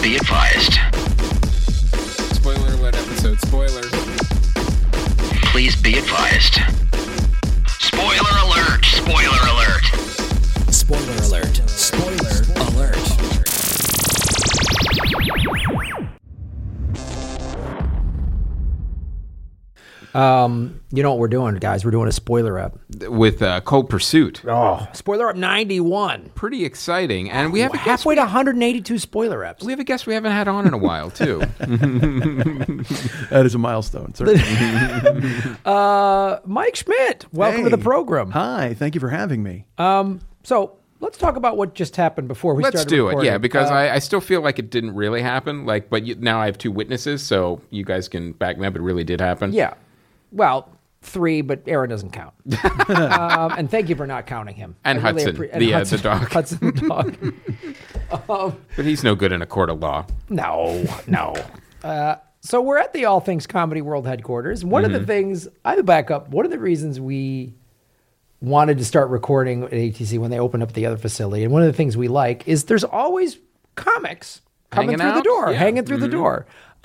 be advised. Spoiler alert episode. Spoiler. Please be advised. Spoiler alert! Spoiler alert! Spoiler alert. Spoiler alert. You know what we're doing, guys? We're doing a spoiler up. With Cold Pursuit. Oh, spoiler up 91. Pretty exciting. And we have a guest. Halfway to 182 spoiler ups. We have a guest we haven't had on in a while, too. That is a milestone, certainly. Mike Schmidt, welcome to the program. Hi, thank you for having me. So let's talk about what just happened before we Let's started do recording. it, yeah, because I still feel like it didn't really happen. Now I have two witnesses, so you guys can back me up. It really did happen. Yeah. Well, 3, but Aaron doesn't count. And thank you for not counting him. And I really Hudson, Hudson, the dog. Hudson the dog. But he's no good in a court of law. No. So we're at the All Things Comedy World headquarters. One of the things, I have to back up, one of the reasons we wanted to start recording at ATC when they opened up the other facility, and one of the things we like is there's always comics coming Hanging through the out? door, Yeah. hanging through the door.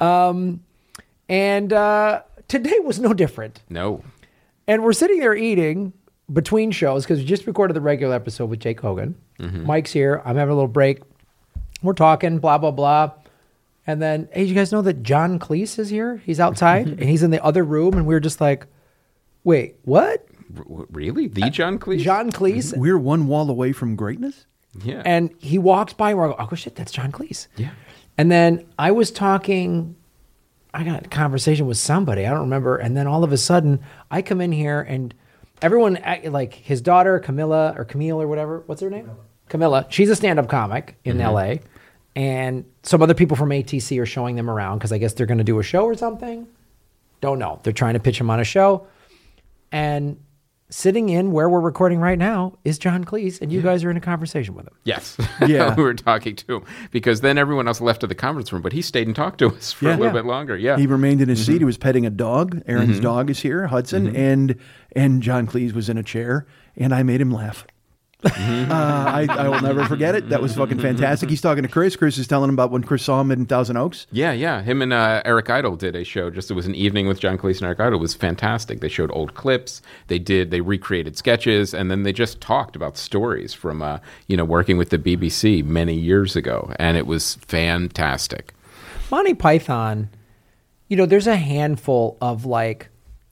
And today was no different. No. And we're sitting there eating between shows because we just recorded the regular episode with Jake Hogan. Mike's here. I'm having a little break. We're talking, blah, blah, blah. And then, hey, you guys know that John Cleese is here? He's outside and he's in the other room. And we were just like, wait, what? Really? The John Cleese? John Cleese? We're one wall away from greatness? Yeah. And he walks by and we're like, oh, shit, that's John Cleese. Yeah. And then I was talking, I got a conversation with somebody, I don't remember. And then all of a sudden, I come in here and everyone, like his daughter, Camille or whatever, what's her name? Camilla. She's a stand-up comic in LA. And some other people from ATC are showing them around because I guess they're going to do a show or something. Don't know. They're trying to pitch him on a show. And sitting in where we're recording right now is John Cleese, and you guys are in a conversation with him. Yes. Yeah. We were talking to him because then everyone else left to the conference room, but he stayed and talked to us for a little bit longer. Yeah. He remained in his seat. He was petting a dog. Aaron's dog is here, Hudson, and John Cleese was in a chair, and I made him laugh. I will never forget it. That was fucking fantastic. He's talking to Chris. Chris is telling him about when Chris saw him in Thousand Oaks. Yeah. Him and Eric Idle did a show. It was an evening with John Cleese and Eric Idle. It was fantastic. They showed old clips. They recreated sketches, and then they just talked about stories from working with the BBC many years ago, and it was fantastic. Monty Python, there's a handful of like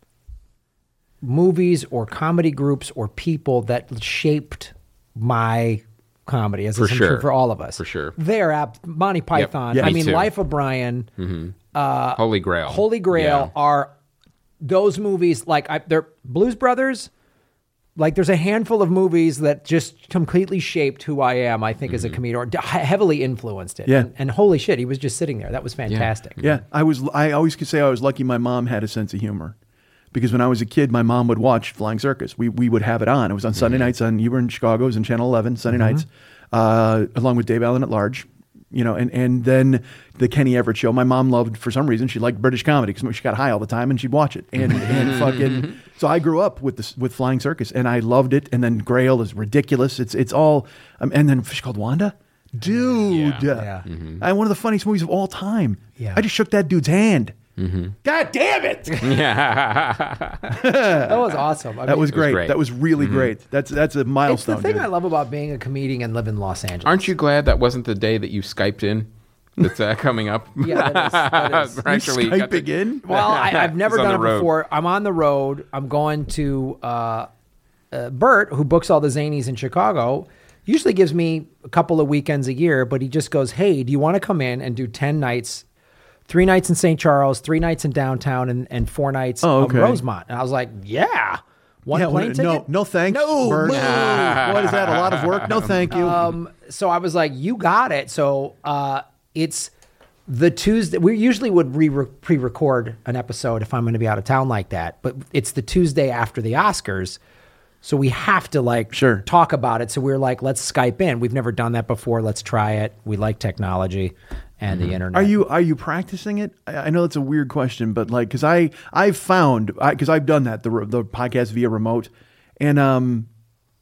movies or comedy groups or people that shaped my comedy, as is true for all of us. For sure. They're Monty Python. Yep. I Me mean, too. Life of Brian, Holy Grail. Holy Grail are those movies. Like they're Blues Brothers. Like there's a handful of movies that just completely shaped who I am. I think as a comedian, or heavily influenced it. Yeah. And holy shit, he was just sitting there. That was fantastic. Yeah, I always could say I was lucky my mom had a sense of humor. Because when I was a kid, my mom would watch Flying Circus. We would have it on. It was on Sunday nights. You were in Chicago. It was on Channel 11 Sunday nights, along with Dave Allen at Large. And then the Kenny Everett Show. My mom loved, for some reason, she liked British comedy because she got high all the time and she'd watch it. And fucking. So I grew up with Flying Circus and I loved it. And then Grail is ridiculous. It's all. And then Fish Called Wanda. Dude. Yeah. One of the funniest movies of all time. Yeah. I just shook that dude's hand. God damn it! That was awesome. I That mean, was great. great. That was really great. That's a It's milestone. the thing dude. I love about being a comedian and live in Los Angeles. Aren't you glad that wasn't the day that you Skyped in? That's coming up. Yeah, that is. We're actually Skype got to- again? Well, I've never He's on done the it road. before. I'm on the road. I'm going to Bert, who books all the Zanies in Chicago. Usually gives me a couple of weekends a year, but he just goes, "Hey, do you want to come in and do 10 nights? 3 nights in St. Charles, 3 nights in downtown, and 4 nights Oh, in okay. Rosemont." And I was like, "Yeah, one plane ticket? No thanks. No, Bert. boo. What is that? A lot of work? No, thank you. So I was like, "You got it." So it's the Tuesday. We usually would pre-record an episode if I'm going to be out of town like that, but it's the Tuesday after the Oscars, so we have to Sure. talk about it. So we're like, let's Skype in. We've never done that before. Let's try it. We like technology and the internet. Are you practicing it? I know that's a weird question, but because I've found because I've done that the podcast via remote, and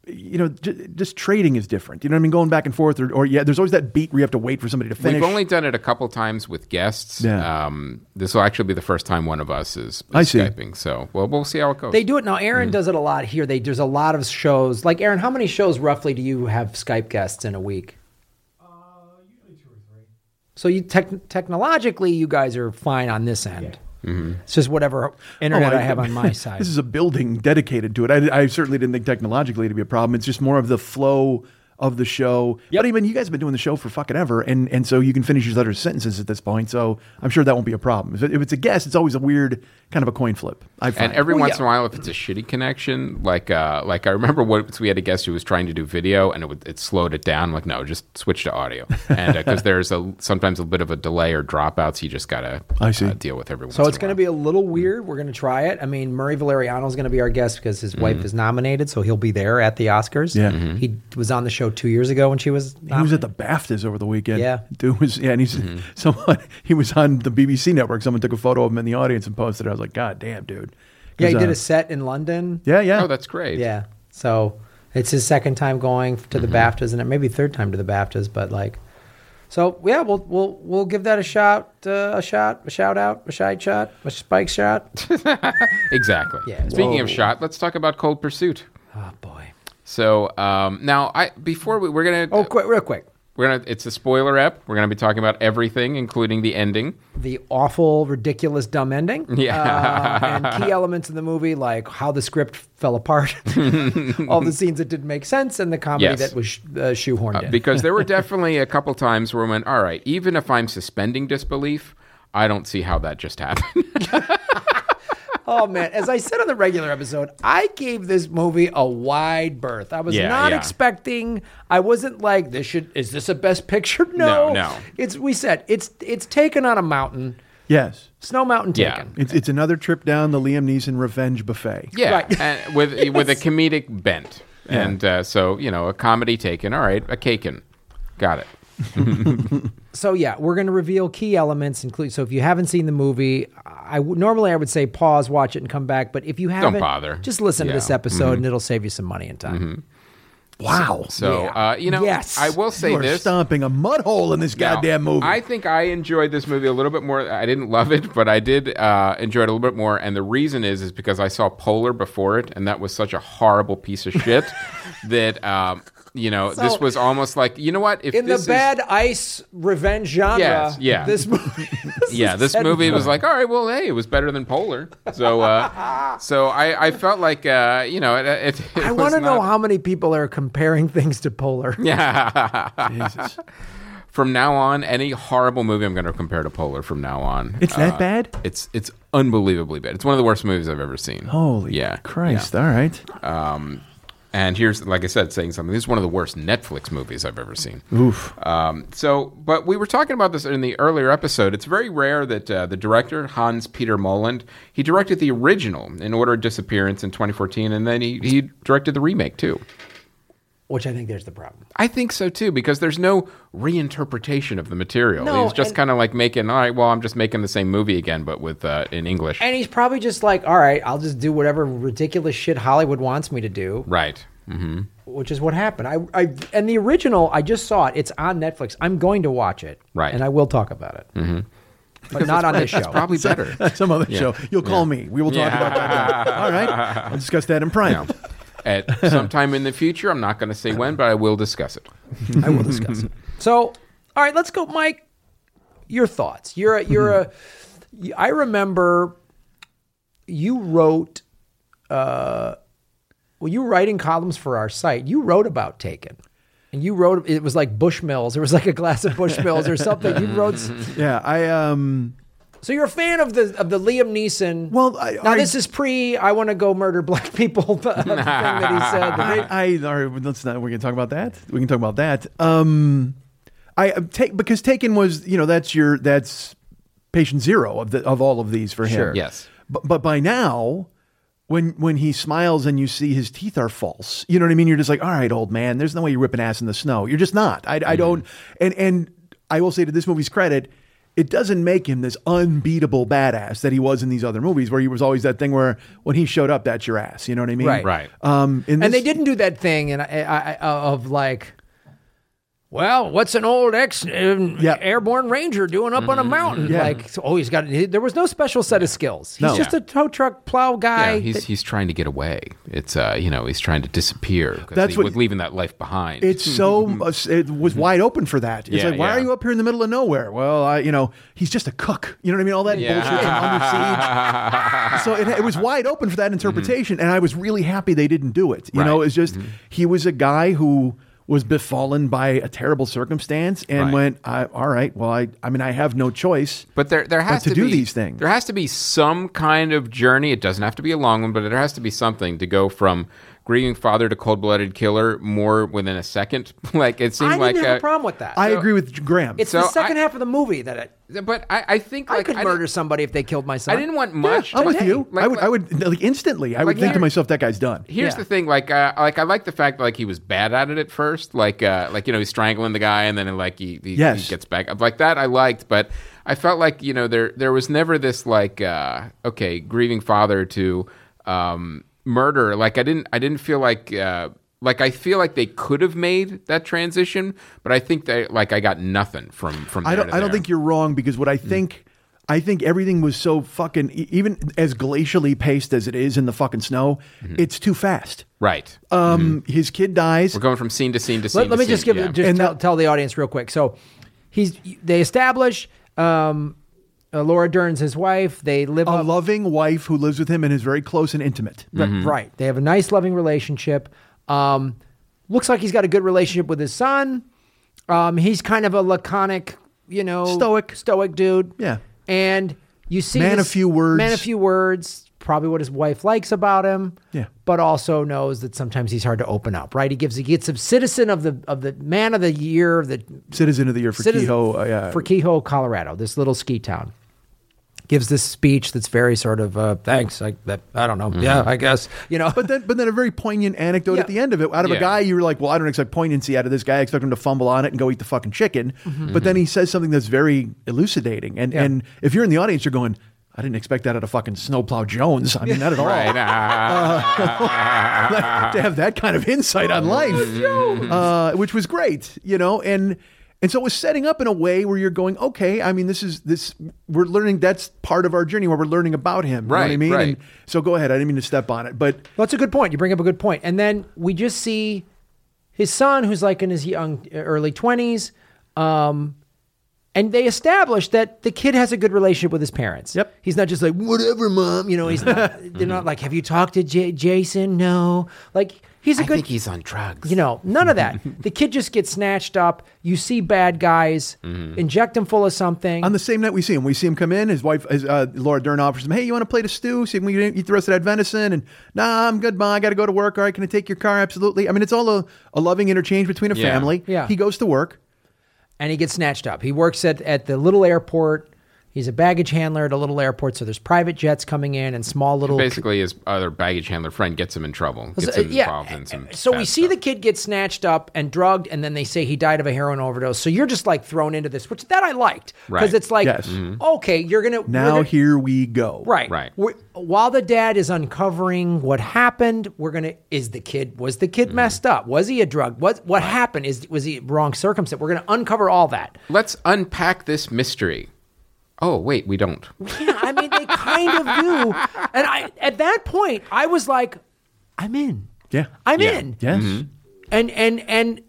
just trading is different. You know what I mean? Going back and forth, or there's always that beat where you have to wait for somebody to finish. We've only done it a couple times with guests. Yeah. This will actually be the first time one of us is I see. Skyping. So, we'll see how it goes. They do it now. Aaron does it a lot here. There's a lot of shows. Like Aaron, how many shows roughly do you have Skype guests in a week? Usually 2 or 3. So you technologically, you guys are fine on this end. It's just whatever internet I have on my side. This is a building dedicated to it. I certainly didn't think technologically it'd be a problem. It's just more of the flow of the show. Yep. But even you guys have been doing the show for fucking ever, and so you can finish each other's sentences at this point. So I'm sure that won't be a problem. If it's a guest, it's always a weird kind of a coin flip. I find. And every once in a while, if it's a shitty connection, like I remember once we had a guest who was trying to do video and it slowed it down. Like, no, just switch to audio. And because there's sometimes a bit of a delay or dropouts, you just gotta deal with every once in a while. So it's going to be a little weird. We're going to try it. I mean, Murray Valeriano is going to be our guest because his wife is nominated, so he'll be there at the Oscars. Yeah. He was on the show 2 years ago when she was He was at the BAFTAs over the weekend. Yeah. Dude was, and he's he was on the BBC network. Someone took a photo of him in the audience and posted it. I was like, God damn, dude. Yeah, he 'Cause, did a set in London. Yeah. Oh, that's great. Yeah. So it's his second time going to the BAFTAs, and it may be third time to the BAFTAs, but like, so yeah, we'll give that a shot, a shout out, a side shot, a spike shot. Exactly. Yeah. Speaking of Whoa. shot, let's talk about Cold Pursuit. Oh boy. So now, we're gonna Real quick. It's a spoiler ep. We're gonna be talking about everything, including the ending. The awful, ridiculous, dumb ending. Yeah. And key elements in the movie, like how the script fell apart, all the scenes that didn't make sense, and the comedy Yes. that was shoehorned in. Because there were definitely a couple times where we went, all right, even if I'm suspending disbelief, I don't see how that just happened. Oh man, as I said on the regular episode, I gave this movie a wide berth. I was not expecting. I wasn't like is this a best picture? No. We said it's taken on a mountain. Yes. Snow Mountain Yeah. taken. It's another trip down the Liam Neeson revenge buffet. Yeah, Right. and with a comedic bent. Yeah. And so, a comedy taken. All right, a caken. Got it. So yeah, we're going to reveal key elements, including. So if you haven't seen the movie, normally I would say pause, watch it, and come back. But if you haven't, bother. Just listen to Yeah. this episode, and it'll save you some money and time. Wow. So, Yeah. yes. I will say You are this. stomping a mud hole in this Now, goddamn movie. I think I enjoyed this movie a little bit more. I didn't love it, but I did enjoy it a little bit more. And the reason is because I saw Polar before it, and that was such a horrible piece of shit that, this was almost like, you know what? If In the this is, bad ice revenge genre, Yes, this movie. this movie was like, all right, well, hey, it was better than Polar. So, I felt like, it I was want to know not- how many people are comparing things to Polar. Jesus. From now on, any horrible movie I'm going to compare to Polar from now on. It's that bad? It's unbelievably bad. It's one of the worst movies I've ever seen. Holy Christ. All right. And here's, like I said, saying something. This is one of the worst Netflix movies I've ever seen. Oof. But we were talking about this in the earlier episode. It's very rare that the director, Hans-Peter Moland, he directed the original, In Order of Disappearance, in 2014, and then he directed the remake, too. Which I think there's the problem. I think so, too, because there's no reinterpretation of the material. No, He's just kind of like making, all right, well, I'm just making the same movie again, but with in English. And he's probably just like, all right, I'll just do whatever ridiculous shit Hollywood wants me to do. Right. Mm-hmm. Which is what happened. And the original, I just saw it. It's on Netflix. I'm going to watch it. Right. And I will talk about it. Mm-hmm. But not on this show. That's probably better. Some other show. You'll call me. We will talk about that. All right. I'll discuss that in Prime. At sometime in the future, I'm not going to say when, but I will discuss it. I will discuss it. So, all right, let's go, Mike. Your thoughts. I remember you wrote, you were writing columns for our site. You wrote about Taken. And you wrote, it was like Bushmills. There was like a glass of Bushmills or something. You wrote. Yeah, So you're a fan of the Liam Neeson. Well, this is I want to go murder black people thing that he said. all right, let's not. We can talk about that. We can talk about that. Because Taken was, that's patient zero of all of these for him. Sure. Yes. But by now, when he smiles and you see his teeth are false, you know what I mean? You're just like, all right, old man, there's no way you're ripping ass in the snow. You're just not. I don't. And I will say, to this movie's credit, it doesn't make him this unbeatable badass that he was in these other movies, where he was always that thing where when he showed up, that's your ass. You know what I mean? Right. Right. And they didn't do that thing of like, well, what's an old airborne ranger doing up on a mountain? Yeah. Like, he's got. There was no special set of skills. He's No. just a tow truck plow guy. Yeah, he's trying to get away. It's he's trying to disappear because That's he what- was leaving that life behind. It's so it was wide open for that. It's Yeah, like, why yeah. are you up here in the middle of nowhere? Well, he's just a cook. You know what I mean? All that bullshit from Under Siege. So it was wide open for that interpretation, and I was really happy they didn't do it. You know, Right. it's just he was a guy who was befallen by a terrible circumstance and Right. went, all right, well, I mean, I have no choice. But there has to to do be, these things. There has to be some kind of journey. It doesn't have to be a long one, but there has to be something to go from grieving father to cold-blooded killer more within a second. Like it seemed I like didn't have a problem with that. I agree with Graham. It's So the second I- half of the movie that But I think I like could murder somebody if they killed my son. I didn't want much. I'm with Hey, you. like- I would like instantly. I would like think to here- myself, that guy's done. Here's Yeah. the thing, I like the fact that like he was bad at it at first, he's strangling the guy and then he Yes. gets back up like that. I liked, but I felt like there was never this grieving father to murder. Like I didn't feel like I feel like they could have made that transition, but I think that I got nothing from I there don't. to I don't there. think you're wrong because what I think everything was so fucking even as glacially paced as it is in the fucking snow. It's too fast. Right. His kid dies. We're going from scene to scene to scene. Let me to just scene, give yeah. just And tell the audience real quick. So they establish Laura Dern's his wife. They live A up, loving wife who lives with him and is very close and intimate. right. They have a nice loving relationship. Looks like he's got a good relationship with his son. He's kind of a laconic, stoic dude. Yeah. And you see Man of few words. Man of few words. Probably what his wife likes about him. Yeah. But also knows that sometimes he's hard to open up. Right. He gets a citizen of the man of the year, the Citizen of the year for Kehoe. for Kehoe, Colorado, this little ski town. Gives this speech that's very sort of thanks. I don't know. Yeah, I guess But then a very poignant anecdote Yeah. at the end of it. Out of a Yeah. guy, you were like, well, I don't expect poignancy out of this guy. I expect him to fumble on it and go eat the fucking chicken. But then he says something that's very elucidating. And if you're in the audience, you're going, I didn't expect that out of fucking Snowplow Jones. I mean, not at all. Right. To have that kind of insight on life, which was great, and so it was setting up in a way where you're going, okay, I mean, we're learning, that's part of our journey where we're learning about him. You know what I Right, mean? right. And so go ahead. I didn't mean to step on it, but Well, that's a good point. You bring up a good point. And then we just see his son, who's like in his early 20s. And they establish that the kid has a good relationship with his parents. Yep. He's not just like, whatever, mom. He's not, they're not like, have you talked to Jason? No. Like, he's a I good, think he's on drugs. none of that. The kid just gets snatched up. You see bad guys, inject him full of something. on the same night we see him come in, his wife, Laura Dern offers him, hey, you want a plate of stew? See if we can eat the rest of that venison. And nah, I'm good, Ma. I got to go to work. All right, can I take your car? Absolutely. I mean, it's all a loving interchange between a Yeah. family. Yeah. He goes to work. And he gets snatched up. He works at the little airport. He's a baggage handler at a little airport. So there's private jets coming in and small little. Basically, his other baggage handler friend gets him in trouble. Gets him involved in some. So we bad see stuff. the kid get snatched up and drugged, and then they say he died of a heroin overdose. So you're just like thrown into this, which that I liked because Right. it's like, Yes. okay, you're gonna Now here we go. right, Right. While the dad is uncovering what happened, was the kid messed up? Was he a drug? What happened? Was he wrong circumstance? We're gonna uncover all that. Let's unpack this mystery. Oh, wait, we don't. Yeah, I mean, they kind of do. And at that point, I was like, I'm in. Yeah. I'm Yeah. in. Yes. And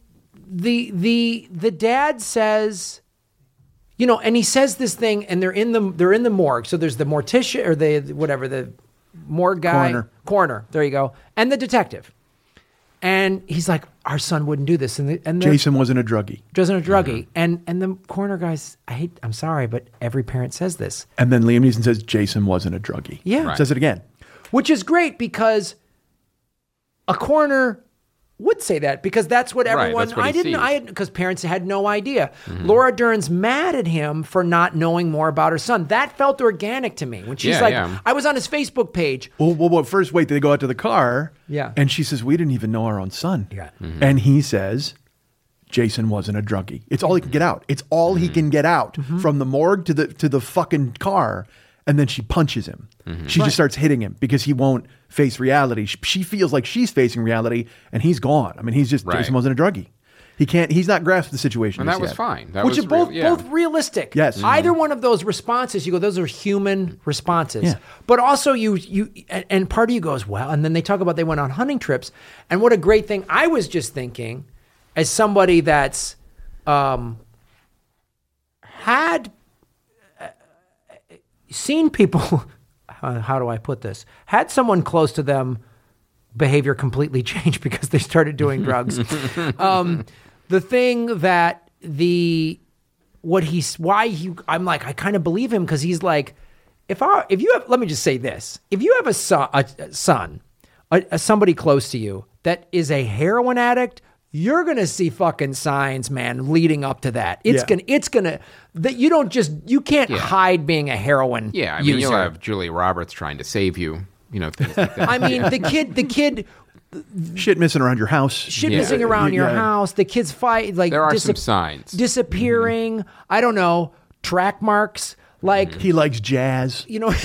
the dad says, and he says this thing, and they're in the morgue. So there's the mortician or the morgue guy, coroner. There you go, and the detective. And he's like, our son wouldn't do this, and Jason wasn't a druggie. wasn't a druggie, and the coroner guy's, I'm sorry, but every parent says this. And then Liam Neeson says Jason wasn't a druggie. Yeah. Right. Says it again. Which is great because a coroner would say that because that's what Right, everyone. that's what he sees. Because parents had no idea. Laura Dern's mad at him for not knowing more about her son. That felt organic to me when she's Yeah, like, yeah. I was on his Facebook page. Well, first, wait, they go out to the car. Yeah. And she says, we didn't even know our own son. Yeah. And he says, Jason wasn't a druggie. It's all he can get out. It's all he can get out from the morgue to the fucking car. And then she punches him. She just starts hitting him because he won't face reality. She feels like she's facing reality, and he's gone. I mean, Jason wasn't a druggie. He can't. He's not grasped the situation. And that was fine. That Which was are both realistic. Yes. Either one of those responses, you go, those are human responses. Yeah. But also and part of you goes, well, and then they talk about they went on hunting trips. And what a great thing. I was just thinking, as somebody that's had seen people, how do I put this? Had someone close to them behavior completely change because they started doing drugs. The thing that I'm like, I kind of believe him because he's like, let me just say this. If you have a son, somebody close to you that is a heroin addict, you're going to see fucking signs, man, leading up to that. You can't hide being a heroin Yeah, I mean, user. you'll have Julia Roberts trying to save you, things like that. I mean, the kid shit missing around your house. missing around your house. The kids fight, like There are some signs. disappearing. I don't know, track marks. Like He likes jazz. a lot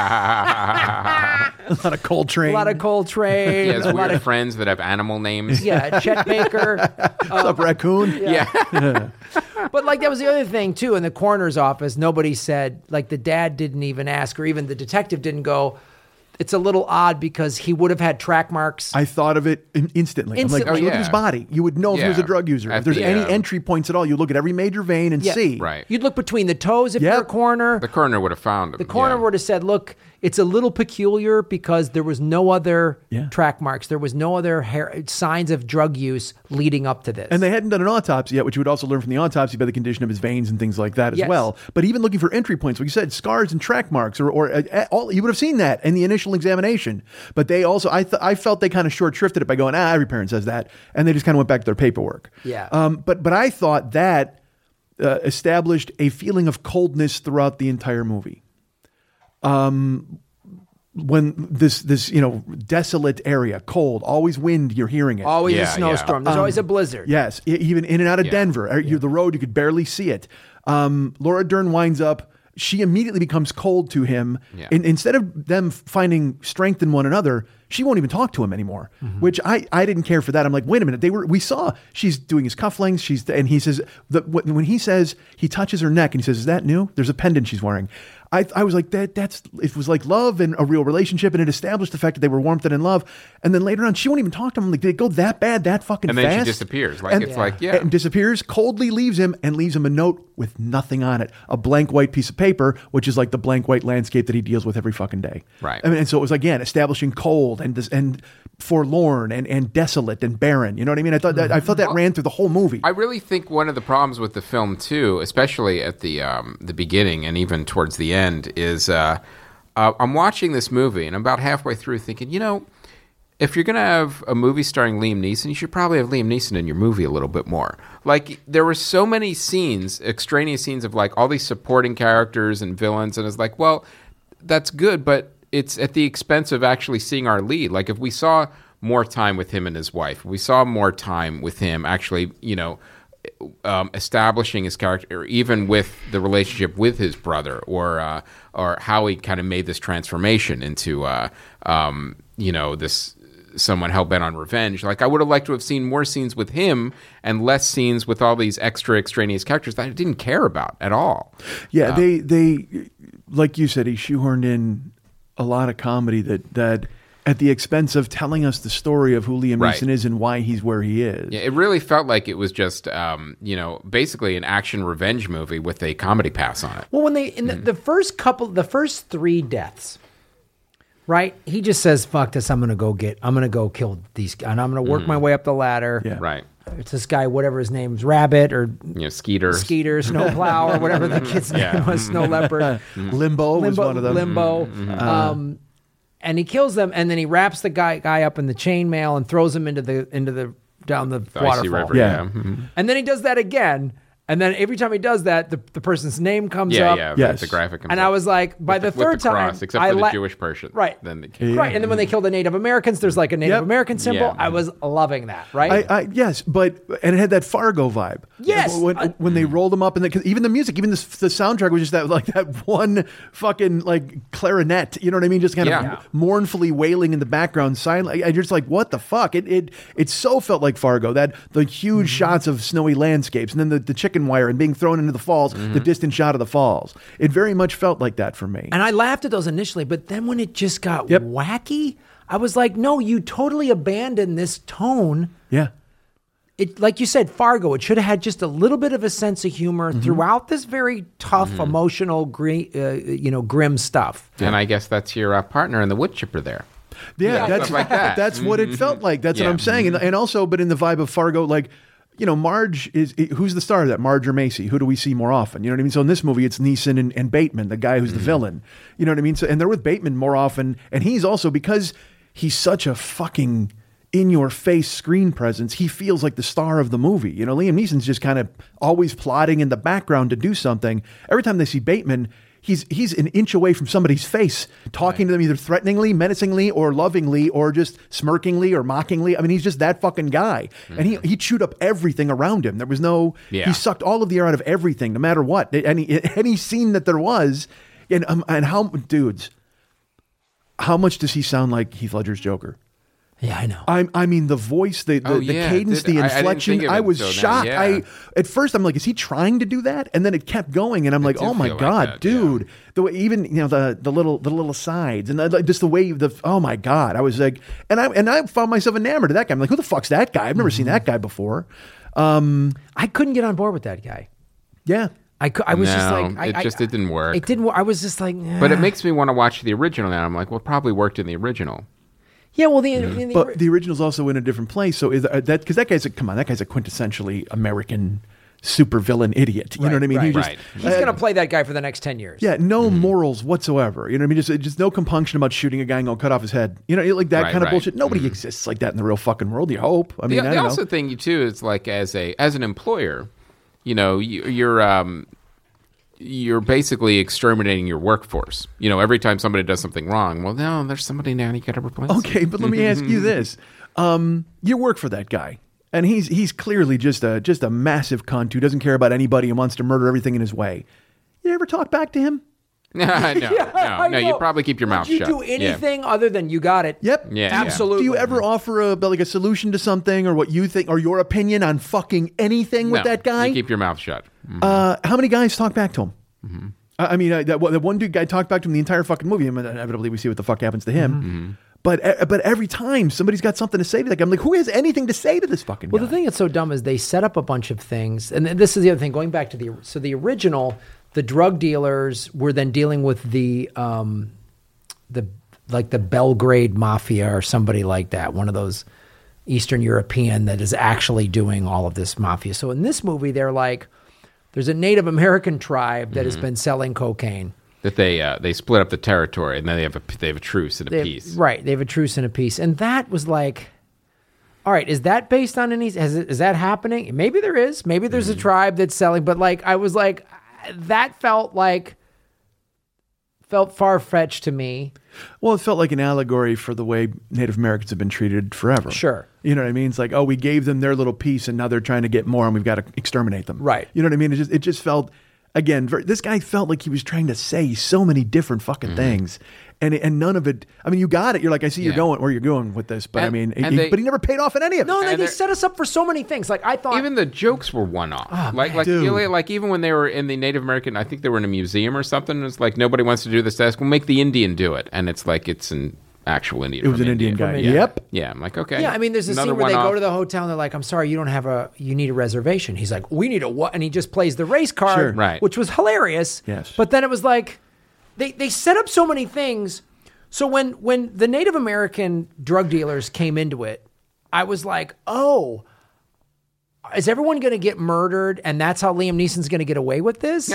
of Coltrane. of Coltrane. He has a lot weird of friends that have animal names. Chet Baker. What's up, raccoon? Yeah. But like that was the other thing too. In the coroner's office, nobody said, like the dad didn't even ask, or even the detective didn't go. It's a little odd because he would have had track marks. I thought of it instantly. I'm like, Instantly. look at his body. You would know if he was a drug user. At If there's the, any entry points at all, you look at every major vein and see. Right. You'd look between the toes if you're a coroner. The coroner would have found him. The coroner would have said, look, it's a little peculiar because there was no other track marks. There was no other signs of drug use leading up to this. And they hadn't done an autopsy yet, which you would also learn from the autopsy by the condition of his veins and things like that as well. But even looking for entry points, like you said, scars and track marks, or all, you would have seen that in the initial examination. But they also, I felt they kind of short shrifted it by going, every parent says that. And they just kind of went back to their paperwork. Yeah. But I thought that established a feeling of coldness throughout the entire movie. When this desolate area, cold, always wind, you're hearing it. Always a snowstorm. There's always a blizzard. Yes, even in and out of Denver. The road, you could barely see it. Laura Dern winds up, she immediately becomes cold to him. Yeah. Instead of them finding strength in one another, she won't even talk to him anymore, which I didn't care for that. I'm like, wait a minute. We saw she's doing his cufflinks. And he says when he says he touches her neck and he says, is that new? There's a pendant she's wearing. I was like, it was like love and a real relationship, and it established the fact that they were warmth and in love. And then later on, she won't even talk to him. I'm like, did it go that bad, that fucking fast? And then she disappears. And disappears, coldly leaves him, and leaves him a note with nothing on it. A blank white piece of paper, which is like the blank white landscape that he deals with every fucking day. Right. I mean, and so it was, again, establishing cold and forlorn and desolate and barren. You know what I mean? I thought that ran through the whole movie. I really think one of the problems with the film too, especially at the beginning and even towards the end, is I'm watching this movie and I'm about halfway through thinking, if you're going to have a movie starring Liam Neeson, you should probably have Liam Neeson in your movie a little bit more. Like, there were so many scenes, extraneous scenes of like all these supporting characters and villains, and it's like, well, that's good, but it's at the expense of actually seeing our lead. Like, if we saw more time with him and his wife, we saw more time with him actually, establishing his character, or even with the relationship with his brother, or how he kind of made this transformation into, this someone hell-bent on revenge. Like, I would have liked to have seen more scenes with him and less scenes with all these extra extraneous characters that I didn't care about at all. Yeah, they like you said, he shoehorned in a lot of comedy that at the expense of telling us the story of who Liam Neeson is and why he's where he is. Yeah, it really felt like it was just, basically an action revenge movie with a comedy pass on it. Well, when the first three deaths, right? He just says, fuck this, I'm going to go kill these guys, and I'm going to work my way up the ladder. Yeah. Right. It's this guy, whatever his name's Rabbit or Skeeter, Snowplow, or whatever the kid's name was, Snow Leopard. Limbo was one of them. Limbo. And he kills them, and then he wraps the guy up in the chainmail and throws him into the down the waterfall. River, Yeah. Mm-hmm. And then he does that again, And then every time he does that, the person's name comes Yeah, up. yeah. Yes. The graphic. comes And up. I was like, by the With third time, cross, except for the Jewish person. Right. Then the Right. And then when they kill the Native Americans, there's like a Native Yep. American symbol. Yeah. I was loving that, right? Yes, but and it had that Fargo vibe. Yes. When they rolled them up, and even the music, even the soundtrack was just that one fucking like clarinet. You know what I mean? Just kind Yeah. of mournfully wailing in the background. Silent. I just like, what the fuck? It so felt like Fargo. That the huge shots of snowy landscapes, and then the chicken wire and being thrown into the falls. The distant shot of the falls. It very much felt like that for me. And I laughed at those initially, but then when it just got Yep. wacky, I was like, no, you totally abandoned this tone. Yeah. It, like you said, Fargo, it should have had just a little bit of a sense of humor throughout this very tough, emotional, grim stuff. And I guess that's your partner in the wood chipper there. Yeah, that's stuff like that. That's what it felt like. That's what Yeah. I'm saying. And also, but in the vibe of Fargo, like, Marge who's the star of that? Marge or Macy? Who do we see more often? You know what I mean? So in this movie, it's Neeson and Bateman, the guy who's the villain. You know what I mean? So, and they're with Bateman more often. And he's also, because he's such a fucking in-your-face screen presence, he feels like the star of the movie. Liam Neeson's just kind of always plotting in the background to do something. Every time they see Bateman, he's an inch away from somebody's face, talking to them either threateningly, menacingly, or lovingly, or just smirkingly or mockingly. I mean, he's just that fucking guy. And he chewed up everything around him. There was no, Yeah. he sucked all of the air out of everything, no matter what. Any scene that there was, and how, dudes, how much does he sound like Heath Ledger's Joker? Yeah, I know. I mean, the voice, the Yeah. cadence, the I didn't inflection. think of I it was until now. shocked. Yeah. At first, I'm like, is he trying to do that? And then it kept going, and I'm like, did oh my feel like god, that, dude! The way, even the little sides, and just the way oh my god, I was like, and I found myself enamored of that guy. I'm like, who the fuck's that guy? I've never seen that guy before. I couldn't get on board with that guy. Yeah. I was just No, like, it didn't work. It didn't work. I was just like, But it makes me want to watch the original now. I'm like, well, it probably worked in the original. yeah. Well, But the original's also in a different place. So is that because that guy's that guy's a quintessentially American supervillain idiot. You know what I mean? Right, He just right. he's going to play that guy for the next 10 years. yeah, no morals whatsoever. You know what I mean? Just no compunction about shooting a guy and going cut off his head. Like that Right, kind of right. bullshit. Nobody exists like that in the real fucking world. You hope. I mean, I the don't also know. thing too is like as an employer, you're basically exterminating your workforce. Every time somebody does something wrong, well, no, there's somebody now and you got to replace. them. Okay, but let me ask you this: you work for that guy, and he's clearly just a massive cunt who doesn't care about anybody and wants to murder everything in his way. You ever talk back to him? no, I you know. probably keep your mouth Would you shut. do Yeah. anything other than you got it? Yep. Yeah, absolutely. Do you ever offer a solution to something, or what you think, or your opinion on fucking anything with No, that guy? you keep your mouth shut. How many guys talk back to him? I mean, that one dude guy talked back to him the entire fucking movie. And inevitably, we see what the fuck happens to him. But every time somebody's got something to say to that guy, I'm like, who has anything to say to this fucking guy? Well, the thing that's so dumb is they set up a bunch of things, and this is the other thing. Going back to the original, the drug dealers were then dealing with the Belgrade mafia or somebody like that, one of those Eastern European that is actually doing all of this mafia. So in this movie, they're like, there's a Native American tribe that has been selling cocaine. That they split up the territory and then they have a truce and a peace. Right, they have a truce and a peace, and that was like, all right, is that based on any? Is that happening? Maybe there is. Maybe there's a tribe that's selling, but like I was like, that felt far-fetched to me. Well, it felt like an allegory for the way Native Americans have been treated forever. Sure. You know what I mean? It's like, oh, we gave them their little piece and now they're trying to get more and we've got to exterminate them. Right. You know what I mean? It just felt, again, this guy felt like he was trying to say so many different fucking things. And none of it, I mean, you got it. You're like, I see you're going where you're going with this, but And- I mean, and but he never paid off in any of it. No, And they they're- set us up for so many things. Like I thought, Even the jokes were one-off. Like even when they were in the Native American, I think they were in a museum or something. It's like nobody wants to do this task. We'll make the Indian do it, and it's like it's an actual Indian. It was from an Indian guy. Yeah. Yep. Yeah, I'm like, okay. yeah, I mean, there's a another scene where they go one-off. to the hotel and they're like, I'm sorry, you need a reservation. He's like, we need a what? And he just plays the race card, Sure. Right. which was hilarious. Yes. But then it was like, they set up so many things. So when the Native American drug dealers came into it, I was like, oh, is everyone going to get murdered, and that's how Liam Neeson's going to get away with this?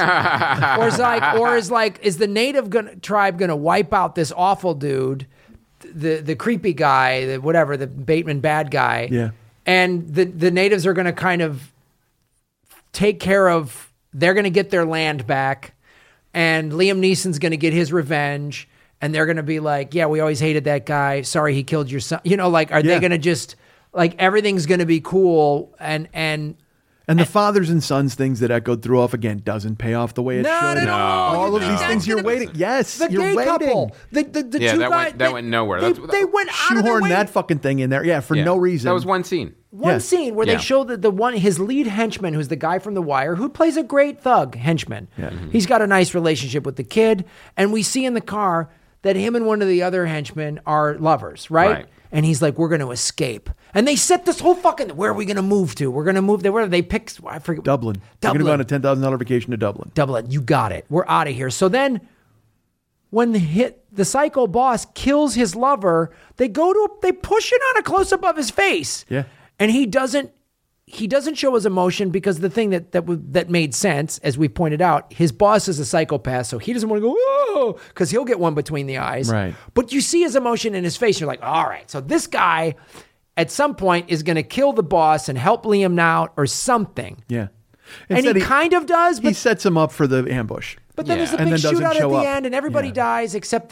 Is the Native tribe going to wipe out this awful dude, the creepy guy, the Bateman bad guy? Yeah. And the natives are going to kind of take care of. They're going to get their land back, and Liam Neeson's going to get his revenge, and they're going to be like, "Yeah, we always hated that guy. Sorry, he killed your son." You know, like, are they going to just like everything's going to be cool And the fathers and sons things that Echo threw off again doesn't pay off the way it Not should. at all. All of You these think things that's you're gonna- waiting. Yes, the you're gay waiting. couple, the Yeah, two that guys, went nowhere. They, That's- they went out of their Shoehorn way. that fucking thing in there. Yeah, for Yeah. no reason. That was one scene. One scene where Yeah. they show that his lead henchman, who's the guy from The Wire, who plays a great thug henchman. He's got a nice relationship with the kid, and we see in the car that him and one of the other henchmen are lovers, right? And he's like, "We're going to escape." And they set this whole fucking. Where are we going to move to? We're going to move there. Where they pick? I forget. Dublin. They're going to go on a $10,000 vacation to Dublin. Dublin. You got it. We're out of here. So then, when the psycho boss kills his lover, they push it on a close up of his face. Yeah. And he doesn't show his emotion because the thing that made sense, as we pointed out, his boss is a psychopath, so he doesn't want to go, "Whoa," because he'll get one between the eyes. Right. But you see his emotion in his face. You're like, all right, so this guy at some point is going to kill the boss and help Liam out or something. Yeah. And Instead, he kind of does, He but sets him up for the ambush. but then there's a Yeah. big And then doesn't shootout at show the up. end, and everybody Yeah. dies except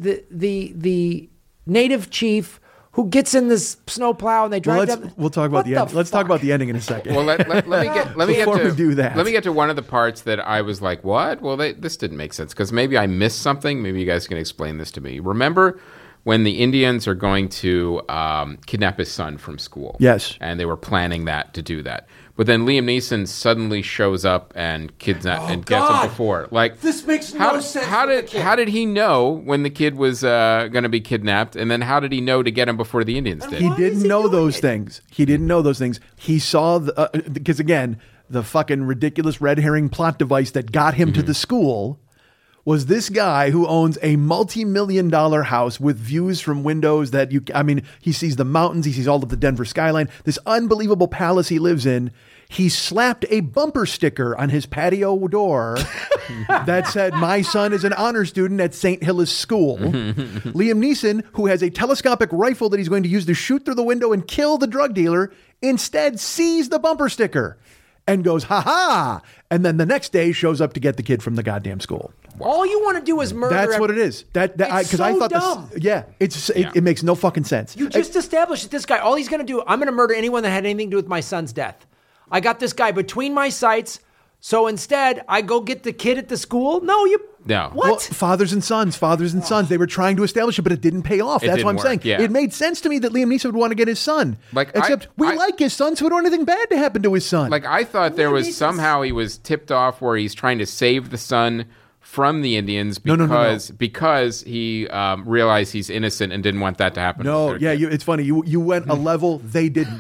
the native chief who gets in this snowplow and they drive down. We'll talk about What the end. Let's talk fuck? about the ending in a second. Well, let me get Before to we do that. Let me get to one of the parts that I was like, "What?" Well, this didn't make sense because maybe I missed something. Maybe you guys can explain this to me. Remember when the Indians are going to kidnap his son from school? Yes. And they were planning to do that. But then Liam Neeson suddenly shows up and gets him before. Like, This makes no sense How with the kid. did he know when the kid was going to be kidnapped? And then how did he know to get him before the Indians did? He Why didn't is he know doing those it? things. He didn't know those things. He saw because again, the fucking ridiculous red herring plot device that got him to the school was this guy who owns a multi-million-dollar house with views from windows that he sees the mountains, he sees all of the Denver skyline, this unbelievable palace he lives in. He slapped a bumper sticker on his patio door that said, "My son is an honor student at St. Hillis School." Liam Neeson, who has a telescopic rifle that he's going to use to shoot through the window and kill the drug dealer, instead sees the bumper sticker and goes, "Ha ha!" And then the next day shows up to get the kid from the goddamn school. All you want to do is murder. That's what it is. It's so I thought dumb. it makes no fucking sense. You just established that this guy, all he's going to do, I'm going to murder anyone that had anything to do with my son's death. I got this guy between my sights, so instead I go get the kid at the school? No. No. What? Well, fathers and sons. They were trying to establish it, but it didn't pay off. It That's what I'm didn't saying. work, yeah. It made sense to me that Liam Neeson would want to get his son. Except we like his son, so we don't want anything bad to happen to his son. Like, I thought there Liam was Neeson's- somehow he was tipped off where he's trying to save the son from the Indians No. because he realized he's innocent and didn't want that to happen. to No, the third yeah, kid. it's funny. You went a level they didn't,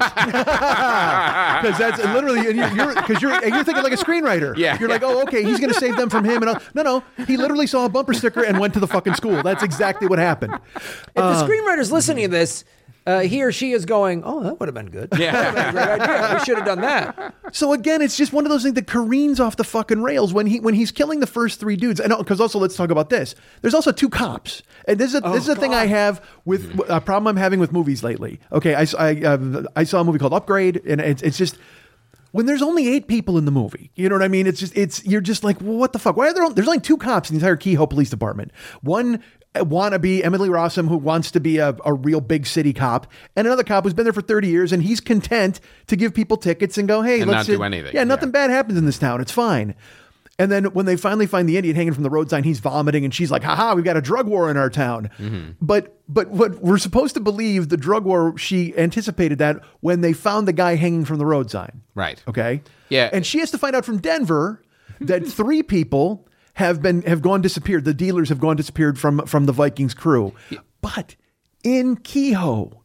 because that's literally you're thinking like a screenwriter. Yeah. You're like, oh, okay, he's going to save them from him. And no, he literally saw a bumper sticker and went to the fucking school. That's exactly what happened. If the screenwriter's listening to this, he or she is going, "Oh, that would have been good. Yeah. That would have been a great idea. We should have done that." So again, it's just one of those things that careens off the fucking rails when he's killing the first three dudes. And because also, let's talk about this. There's also two cops, and this is a thing I have with a problem I'm having with movies lately. Okay, I saw a movie called Upgrade, and it's just. When there's only 8 people in the movie, you know what I mean? You're just like, well, what the fuck? Why are there's only 2 cops in the entire Kehoe Police Department. One wannabe Emily Rossum who wants to be a real big city cop, and another cop who's been there for 30 years and he's content to give people tickets and go, hey, And let's not do anything. Yeah, nothing Yeah. bad happens in this town. It's fine. And then when they finally find the Indian hanging from the road sign, he's vomiting, and she's like, haha, we've got a drug war in our town. Mm-hmm. But what we're supposed to believe, the drug war, she anticipated that when they found the guy hanging from the road sign. Right. Okay. Yeah. And she has to find out from Denver that 3 people have gone disappeared. The dealers have gone disappeared from the Vikings crew. But in Kehoe,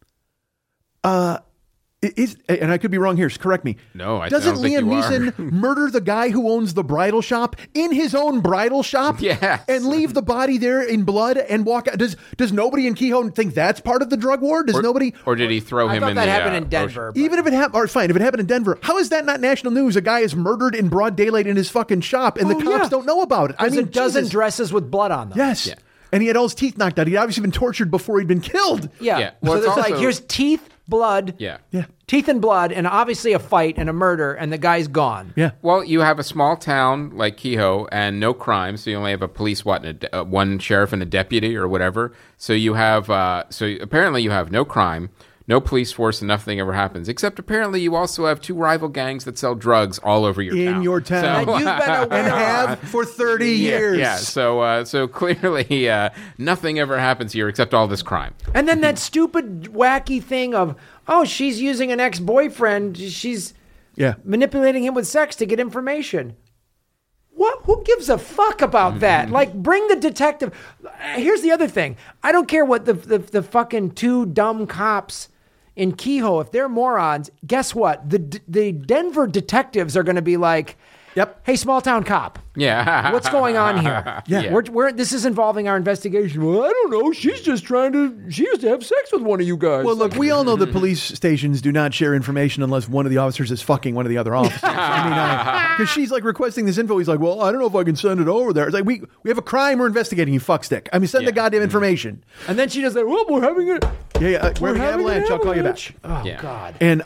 and I could be wrong here, so correct me. No, I doesn't don't think Liam you are. Neeson murder the guy who owns the bridal shop in his own bridal shop? Yes. And leave the body there in blood and walk out? Does nobody in Kehoe think that's part of the drug war? Does nobody? Or did he throw I him thought in that the happened in ocean? Denver. but- Even if it happened, or fine, if it happened in Denver, how is that not national news? A guy is murdered in broad daylight in his fucking shop, and the cops yeah. don't know about it. I There's mean, a dozen Jesus. dresses with blood on them. Yes. And he had all his teeth knocked out. He'd obviously been tortured before he'd been killed. Yeah. Yeah. Well, So it's there's like, also- here's teeth, blood, Yeah. teeth and blood, and obviously a fight and a murder, and the guy's gone. Yeah. Well, you have a small town like Kehoe and no crime, so you only have a police, one sheriff and a deputy or whatever. So you have, so apparently you have no crime, no police force, and nothing ever happens. Except apparently you also have 2 rival gangs that sell drugs all over your town. In your town. And you've been aware And of. have for 30 years. Yeah. So clearly nothing ever happens here except all this crime. And then that stupid, wacky thing of, oh, she's using an ex-boyfriend. She's Yeah. manipulating him with sex to get information. What? Who gives a fuck about that? Like, bring the detective. Here's the other thing. I don't care what the fucking 2 dumb cops in Kehoe, if they're morons, guess what? The Denver detectives are going to be like, Yep. hey, small town cop. Yeah. What's going on here? Yeah. We're this is involving our investigation. Well, I don't know. She used to have sex with one of you guys. Well, look, we all know that police stations do not share information unless one of the officers is fucking one of the other officers. Because she's like requesting this info. He's like, well, I don't know if I can send it over there. It's like, we have a crime we're investigating, you fuckstick. I mean, send the goddamn information. And then she does that. Well, we're having it. We're having an avalanche. I'll call you back. Oh, Yeah. God. And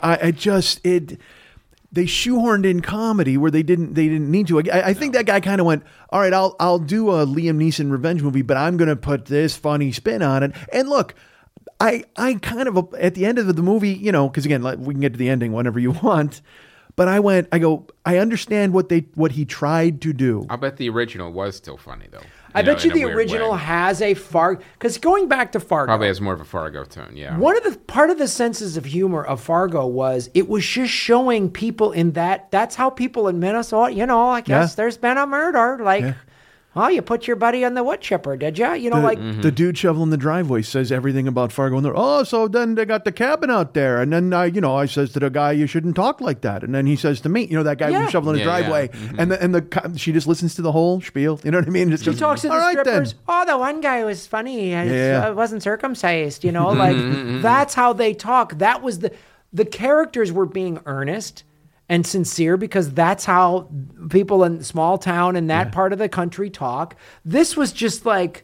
they shoehorned in comedy where they didn't need to. I think that guy kind of went, all right, I'll do a Liam Neeson revenge movie, but I'm going to put this funny spin on it. And look, I kind of, at the end of the movie, because again, we can get to the ending whenever you want, but I understand what he tried to do. I'll bet the original was still funny, though. I bet you in a the weird original way. has a Fargo, because going back to Fargo, Probably has more of a Fargo tone, yeah. part of the senses of humor of Fargo was it was just showing people in that's how people in Minnesota, I guess there's been a murder. Like, oh, you put your buddy on the wood chipper, did you? The dude shoveling the driveway says everything about Fargo, and they're, oh, so then they got the cabin out there, and then I says to the guy, you shouldn't talk like that, and then he says to me, that guy who's shoveling his driveway, and she just listens to the whole spiel, you know what I mean? Just she talks to the strippers. Oh, the one guy was funny. I wasn't circumcised. That's how they talk. That was the characters were being earnest and sincere because that's how people in small town in that part of the country talk. This was just like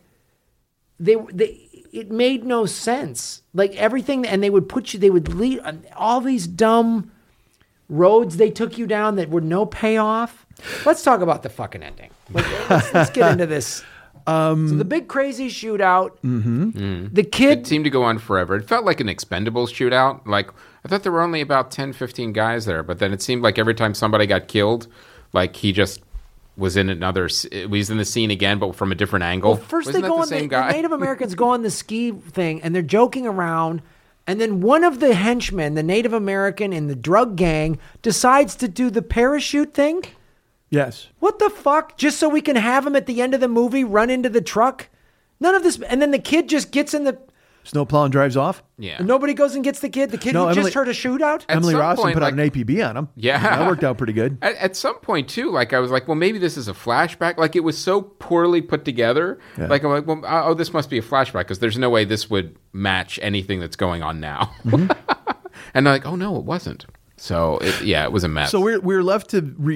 it made no sense. Like everything, and they would lead on all these dumb roads they took you down that were no payoff. Let's talk about the fucking ending. Let's get into this. So the big crazy shootout. The kid It seemed to go on forever. It felt like an Expendables shootout. Like, I thought there were only about 10, 15 guys there, but then it seemed like every time somebody got killed, like he just was in he's in the scene again, but from a different angle. Well, first Wasn't they that go the on same the guy? Native Americans go on the ski thing and they're joking around. And then one of the henchmen, the Native American in the drug gang, decides to do the parachute thing. Yes. What the fuck? Just so we can have him at the end of the movie run into the truck? None of this. And then the kid just gets in the... Snowplow and drives off. Yeah. And nobody goes and gets the kid. The kid who just heard a shootout? At Emily some Rossum point, put out an APB on him. Yeah. That worked out pretty good. At some point, too, like, I was like, well, maybe this is a flashback. Like, it was so poorly put together. Yeah. Like, I'm like, well, oh, this must be a flashback because there's no way this would match anything that's going on now. And I'm like, oh, no, it wasn't. So, it was a mess. So what we're left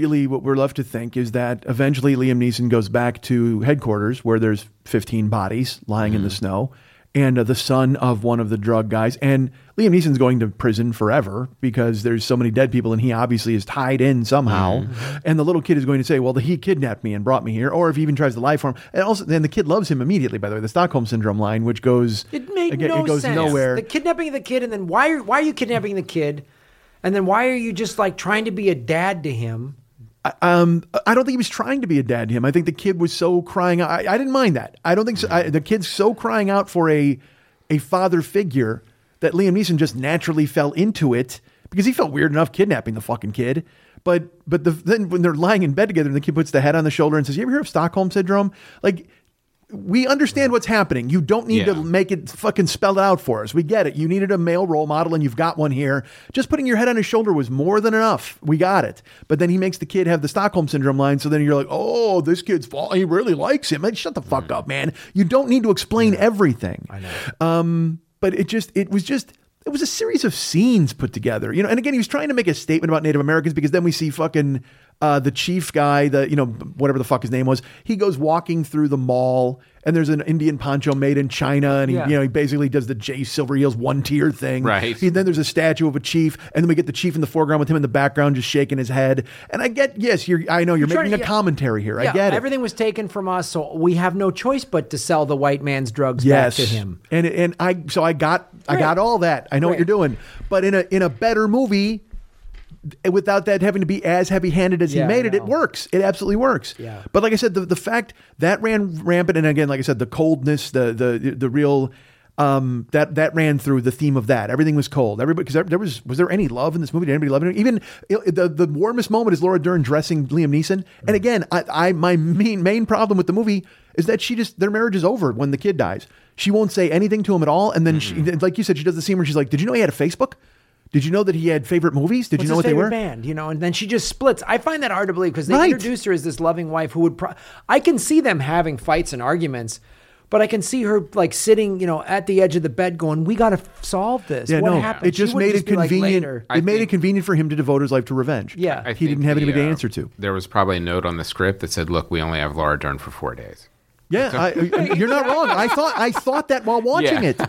to think is that eventually Liam Neeson goes back to headquarters where there's 15 bodies lying in the snow and the son of one of the drug guys. And Liam Neeson's going to prison forever because there's so many dead people and he obviously is tied in somehow. And the little kid is going to say, well, he kidnapped me and brought me here. Or if he even tries to lie for him. And also, then the kid loves him immediately, by the way, the Stockholm Syndrome line, which goes... It made no it goes sense. nowhere. The kidnapping of the kid, and then why are you kidnapping the kid? And then why are you just like trying to be a dad to him? I don't think he was trying to be a dad to him. I think the kid was so crying out. I didn't mind that. I don't think so. The kid's so crying out for a father figure that Liam Neeson just naturally fell into it because he felt weird enough kidnapping the fucking kid. But then when they're lying in bed together and the kid puts the head on the shoulder and says, you ever hear of Stockholm Syndrome? Like, we understand what's happening. You don't need to make it fucking spell it out for us. We get it. You needed a male role model and you've got one here. Just putting your head on his shoulder was more than enough. We got it. But then he makes the kid have the Stockholm Syndrome line. So then you're like, oh, this kid's he really likes him. Like, shut the fuck up, man. You don't need to explain everything. I know. But it was a series of scenes put together, and again, he was trying to make a statement about Native Americans because then we see fucking the chief guy, whatever the fuck his name was. He goes walking through the mall and there's an Indian poncho made in China, and he basically does the Jay Silver Heels 1 tier thing. Right. Then there's a statue of a chief, and then we get the chief in the foreground with him in the background just shaking his head. And I get, I know you're making a commentary here. I get it. Everything was taken from us, so we have no choice but to sell the white man's drugs Yes. back to him. And I got all that. I know what you're doing. But in a better movie, without that having to be as heavy-handed as he made it, it works. It absolutely works. Yeah. But like I said, the fact that ran rampant, and again, like I said, the coldness, the real that ran through the theme of that. Everything was cold. Everybody, because was there any love in this movie? Did anybody love it? Even the warmest moment is Laura Dern dressing Liam Neeson. And again, my main problem with the movie is that their marriage is over when the kid dies. She won't say anything to him at all. And then she, like you said, she does the scene where she's like, "Did you know he had a Facebook? Did you know that he had favorite movies? Did you know what they were?" Band, and then she just splits. I find that hard to believe because they introduced her as this loving wife who would. I can see them having fights and arguments, but I can see her like sitting, at the edge of the bed, going, "We got to solve this." Yeah, what no, happened? it just made it convenient. It made it convenient for him to devote his life to revenge. Yeah, he didn't have anybody to answer to. There was probably a note on the script that said, "Look, we only have Laura Dern for 4 days." Yeah, you're not wrong. I thought that while watching it.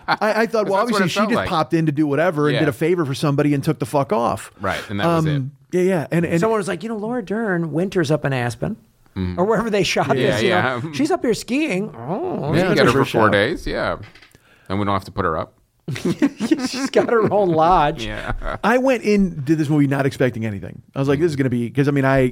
I thought, well, obviously she just popped in to do whatever and did a favor for somebody and took the fuck off. Right, and that was it. Yeah. And someone was like, Laura Dern winters up in Aspen. Or wherever they shot this. She's up here skiing. Oh, we can get her for 4 days, and we don't have to put her up. She's got her own lodge. Yeah. I went into this movie not expecting anything. I was like, this is going to be, because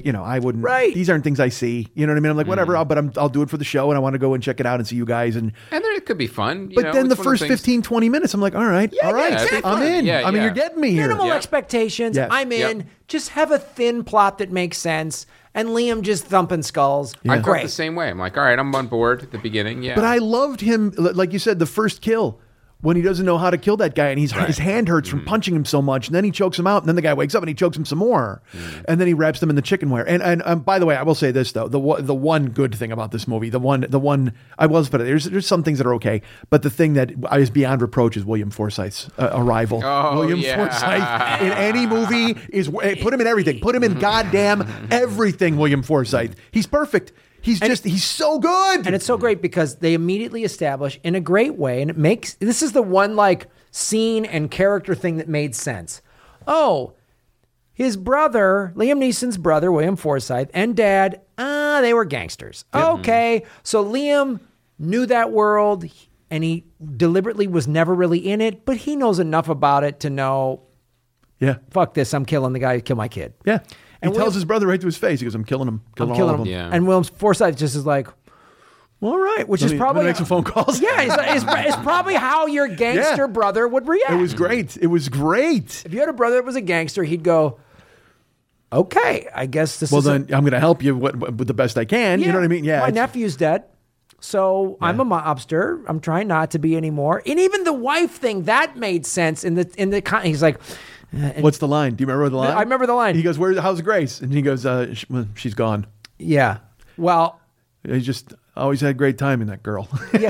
I wouldn't, these aren't things I see. You know what I mean? I'm like, whatever, I'll do it for the show, and I want to go and check it out and see you guys. And there it could be fun. But then the first 15, 20 minutes, I'm like, all right, exactly. I'm in. I mean, you're getting me here. Minimal expectations. Yeah. I'm in. Just have a thin plot that makes sense. And Liam just thumping skulls. I felt the same way. I'm like, all right, I'm on board at the beginning. Yeah. But I loved him, like you said, the first kill. When he doesn't know how to kill that guy, and his hand hurts from punching him so much, and then he chokes him out, and then the guy wakes up and he chokes him some more, and then he wraps them in the chicken wire. And by the way, I will say this though: the one good thing about this movie, the one I was, but there's some things that are okay, but the thing that is beyond reproach is William Forsythe's arrival. William Forsythe in any movie put him in everything. Put him in goddamn everything. William Forsythe, he's perfect. He's so good. And it's so great because they immediately establish in a great way, and this is the one like scene and character thing that made sense. Oh, his brother, Liam Neeson's brother, William Forsythe, and dad, they were gangsters. Okay. So Liam knew that world and he deliberately was never really in it, but he knows enough about it to know, fuck this, I'm killing the guy who killed my kid. Yeah. He tells his brother right to his face. He goes, "I'm killing him. I'm killing him." Yeah. And William Forsythe just is like, well, all right, which is probably make some phone calls. Yeah, it's probably how your gangster brother would react. It was great. If you had a brother that was a gangster, he'd go, "Okay, I guess this is." Well, then I'm going to help you with the best I can. You know what I mean? Yeah. My nephew's dead. So I'm a mobster. I'm trying not to be anymore. And even the wife thing, that made sense in the he's like, what's the line? Do you remember the line? I remember the line. He goes, how's Grace? And he goes, she's gone. Yeah. Well, he just always had great time in that girl.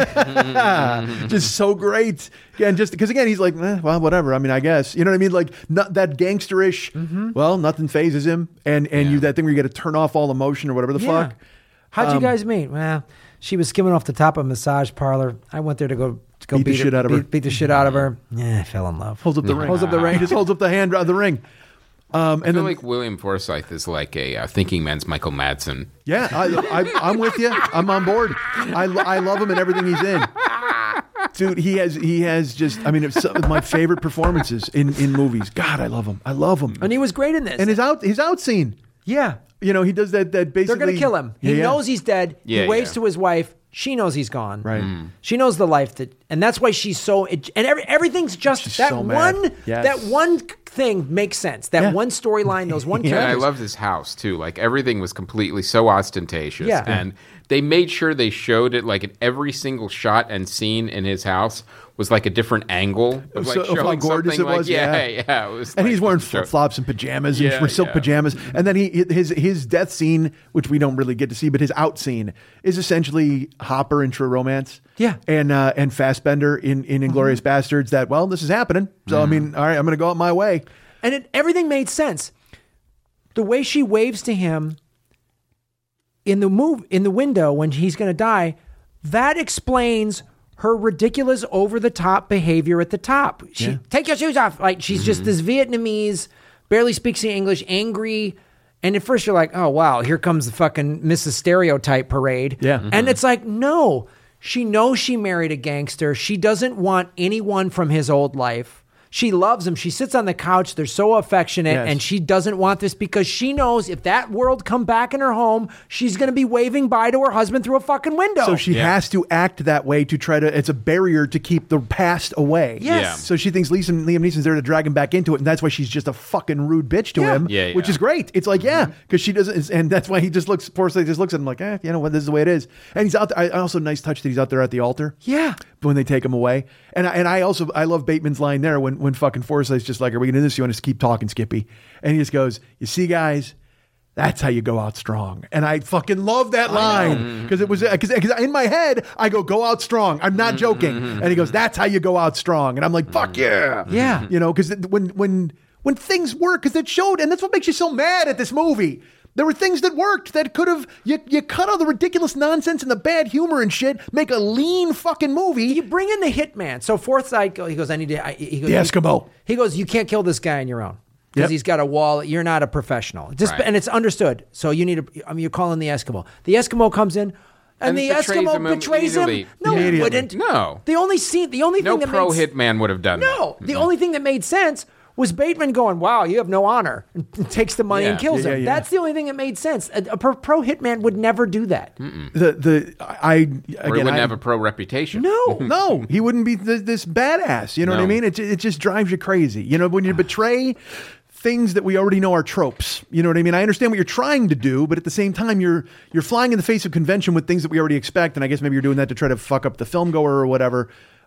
Yeah. Just so great. Again, just because again, he's like, well, whatever. I mean, I guess, you know what I mean? Like not that gangsterish, well, nothing phases him. And you, that thing where you got to turn off all emotion or whatever the fuck. How'd you guys meet? Well, she was skimming off the top of a massage parlor. I went there to go beat the shit out of her. Beat the shit out of her. Yeah, I fell in love. Holds up the ring. He just holds up the hand of the ring. I feel like William Forsythe is like a thinking man's Michael Madsen. Yeah, I'm with you. I'm on board. I love him in everything he's in. Dude, he has just, I mean, it's some of my favorite performances in movies. God, I love him. And he was great in this. And his out scene. Yeah. You know, he does that basically. They're going to kill him. He knows he's dead. Yeah, he waves to his wife. She knows he's gone. Right. She knows the life and that's why she's so, and everything's just she's that so mad. one, Yes. that one thing makes sense. That one storyline, those one And I characters. loved his house too. Like everything was completely so ostentatious. Yeah. And they made sure they showed it like in every single shot and scene in his house was like a different angle of like Of how showing gorgeous something it was. like, yeah. It was And like, he's wearing show- flip flops and pajamas and silk Yeah. pajamas. And then his death scene, which we don't really get to see, but his out scene is essentially Hopper in True Romance. Yeah. And Fassbender in Inglourious Bastards. That, well, this is happening. So I mean, all right, I'm going to go out my way. And everything made sense. The way she waves to him in the window when he's going to die, That explains her ridiculous over-the-top behavior at the top. Take your shoes off. Like, she's just this Vietnamese, barely speaks English, angry. And at first you're like, oh, wow, here comes the fucking Mrs. Stereotype parade. Yeah. And it's like, no, she knows she married a gangster. She doesn't want anyone from his old life. She loves him. She sits on the couch. They're so affectionate. Yes. And she doesn't want this because she knows if that world come back in her home, she's going to be waving bye to her husband through a fucking window. So she has to act that way to try to, it's a barrier to keep the past away. Yes. Yeah. So she thinks Liam Neeson's there to drag him back into it. And that's why she's just a fucking rude bitch to him, Yeah, which yeah. is great. It's like, because she doesn't, and that's why he just looks, Forsyth just looks at him like, you know what, this is the way it is. And he's out there. I also, nice touch that he's out there at the altar. Yeah. When they take him away. And I love Bateman's line there when fucking Forsyth's just like, are we going to do this? You want to keep talking, Skippy? And he just goes, you see, guys, that's how you go out strong. And I fucking love that line because it was, because in my head, I go out strong. I'm not joking. And he goes, that's how you go out strong. And I'm like, fuck yeah. Yeah. You know, because when things work, because it showed, and that's what makes you so mad at this movie. There were things that worked that could have, you cut all the ridiculous nonsense and the bad humor and shit, make a lean fucking movie. You bring in the hitman. So Forsyth, he goes, I need to, he goes, The Eskimo. He goes, you can't kill this guy on your own. Because Yep. he's got a wall. You're not a professional. Right. And it's understood. So you need you're calling the Eskimo. The Eskimo comes in, and the betrays Eskimo him betrays him. immediately. No, he Immediately. wouldn't. No. The only thing No that pro made hitman would have done No, that. the only thing that made sense was Bateman going, wow, you have no honor, and takes the money and Yeah. kills Yeah, him. yeah. That's the only thing that made sense. A pro hitman would never do that. Hmm. Or Or he wouldn't have a pro reputation. No, he wouldn't be this badass. You know what I No. mean? It just drives you crazy. You know, when you betray things that we already know are tropes. You know what I mean? I understand what you're trying to do, but at the same time, you're flying in the face of convention with things that we already expect. And I guess maybe you're doing that to try to fuck up the film goer or whatever.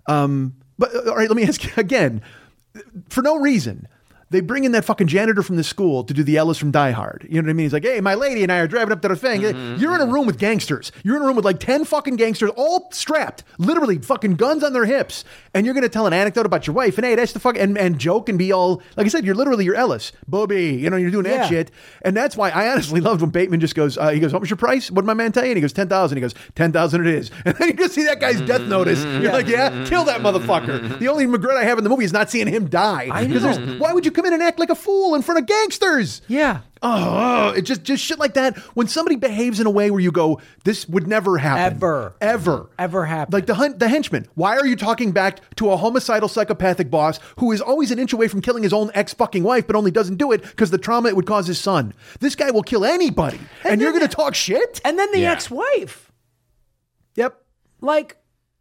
But all right, let me ask you again. For no reason, they bring in that fucking janitor from the school to do the Ellis from Die Hard. You know what I mean? He's like, hey, my lady and I are driving up to the thing. You're in a room with gangsters. You're in a room with like 10 fucking gangsters, all strapped, literally fucking guns on their hips. And you're going to tell an anecdote about your wife and hey, that's the fuck, and joke and be all, like I said, you're literally your Ellis. Bobby, you know, you're doing that Yeah. shit. And that's why I honestly loved when Bateman just goes, he goes, what was your price? What did my man tell you? And he goes, 10,000. He goes, 10,000 it is. And then you just see that guy's death notice. You're like, yeah, kill that motherfucker. The only regret I have in the movie is not seeing him die. I know. Because why would you come in and act like a fool in front of gangsters? Yeah. Oh, it just shit like that. When somebody behaves in a way where you go, this would never happen. Ever happen. Like the henchman. Why are you talking back to a homicidal psychopathic boss who is always an inch away from killing his own ex-fucking wife, but only doesn't do it because the trauma it would cause his son? This guy will kill anybody. And you're going to talk shit? And then the Yeah. ex-wife. Yep. Like,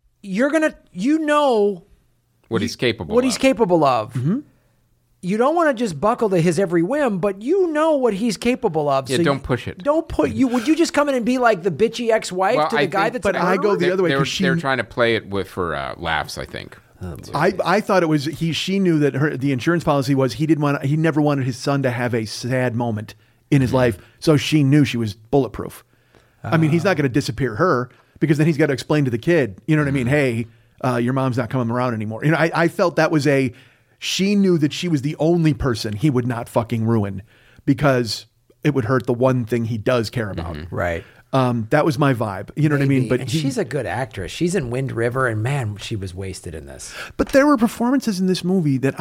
you know What he's capable what of. he's capable of. Mm-hmm. You don't want to just buckle to his every whim, but you know what he's capable of. Yeah, so don't you- push it. Don't put you. Would you just come in and be like the bitchy ex-wife Well, to the I guy think- that's but a I go murderer? the other way, They 'cause were she- trying to play it for laughs, I think. I thought it was she knew that the insurance policy was he never wanted his son to have a sad moment in his life, so she knew she was bulletproof. I mean, he's not going to disappear her because then he's got to explain to the kid, you know what I mean? Hey, your mom's not coming around anymore. You know, I felt that was she knew that she was the only person he would not fucking ruin because it would hurt the one thing he does care about. Right. That was my vibe. You know what I mean? Maybe. And she's a good actress. She's in Wind River, and man, she was wasted in this. But there were performances in this movie that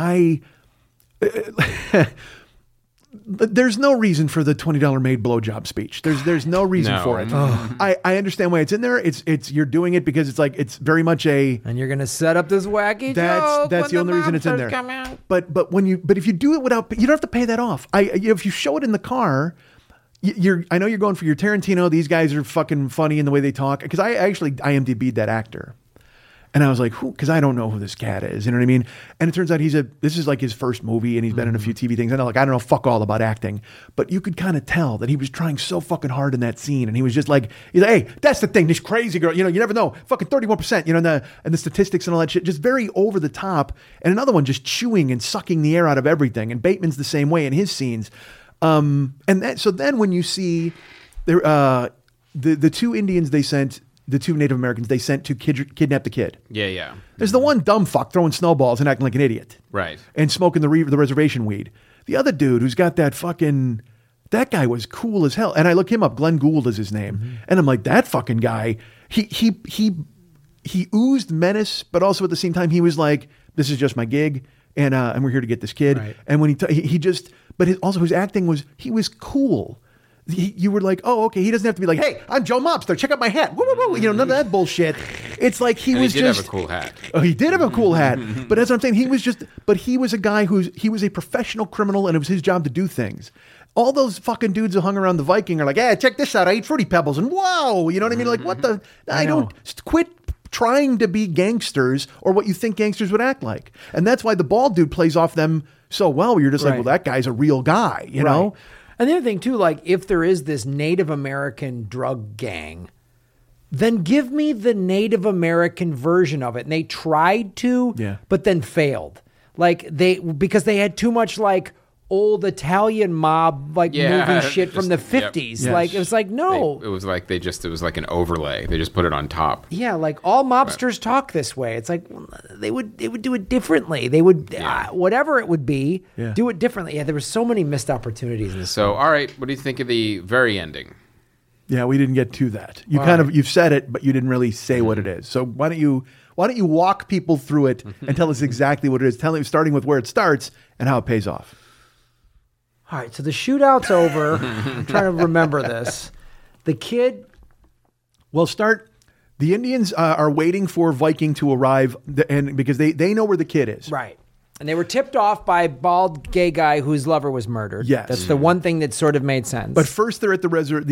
there's no reason for the $20 maid blowjob speech. There's no reason No. for it. I understand why it's in there. It's you're doing it because it's very much And you're gonna set up this wacky joke. that's when the only reason it's in mobsters there. come out. But if you do it without, you don't have to pay that off. If you show it in the car. I know you're going for your Tarantino. These guys are fucking funny in the way they talk. Because I actually IMDb'd that actor, and I was like, who? Because I don't know who this cat is. You know what I mean? And it turns out this is like his first movie, and he's been in a few TV things. And I'm like, I don't know fuck all about acting, but you could kind of tell that he was trying so fucking hard in that scene, and he was just like, he's like, hey, that's the thing, this crazy girl. You know, you never know, fucking 31%. You know, and the statistics and all that shit, just very over the top. And another one just chewing and sucking the air out of everything. And Bateman's the same way in his scenes. So then when you see the two Indians they sent, the two Native Americans they sent to kidnap the kid. Yeah. There's the one dumb fuck throwing snowballs and acting like an idiot. Right. And smoking the reservation weed. The other dude who's got that fucking That guy was cool as hell. And I look him up. Glenn Gould is his name. And I'm like, that fucking guy, he oozed menace, but also at the same time, he was like, this is just my gig. And we're here to get this kid. Right. And when also his acting was, he was cool. You were like, oh, okay. He doesn't have to be like, hey, I'm Joe Mobster. Check out my hat. Woo, woo, woo. You know, none of that bullshit. It's like he was did just. have a cool hat. Oh, he did have a cool hat. But that's what I'm saying. He was a guy he was a professional criminal, and it was his job to do things. All those fucking dudes who hung around the Viking are like, hey, check this out. I eat Fruity Pebbles. And whoa. You know what I mean? Like, what the? I don't. Quit trying to be gangsters or what you think gangsters would act like. And that's why the bald dude plays off them so well. You're just like, well, that guy's a real guy, you know? And the other thing too, like if there is this Native American drug gang, then give me the Native American version of it. And they tried to, but then failed. Like because they had too much like old Italian mob movie shit from the 50s. Yep. Like it was like, no. It was like an overlay. They just put it on top. Yeah, like all mobsters talk this way. It's like they would do it differently. They would whatever it would be, do it differently. Yeah, there were so many missed opportunities in this. So, all right, what do you think of the very ending? Yeah, we didn't get to that. You've said it, but you didn't really say what it is. So why don't you walk people through it and tell us exactly what it is? Starting with where it starts and how it pays off. All right, so the shootout's over. I'm trying to remember this. The kid. Well, the Indians are waiting for Viking to arrive, and because they know where the kid is. Right. And they were tipped off by a bald gay guy whose lover was murdered. Yes. That's the one thing that sort of made sense. But first they're at the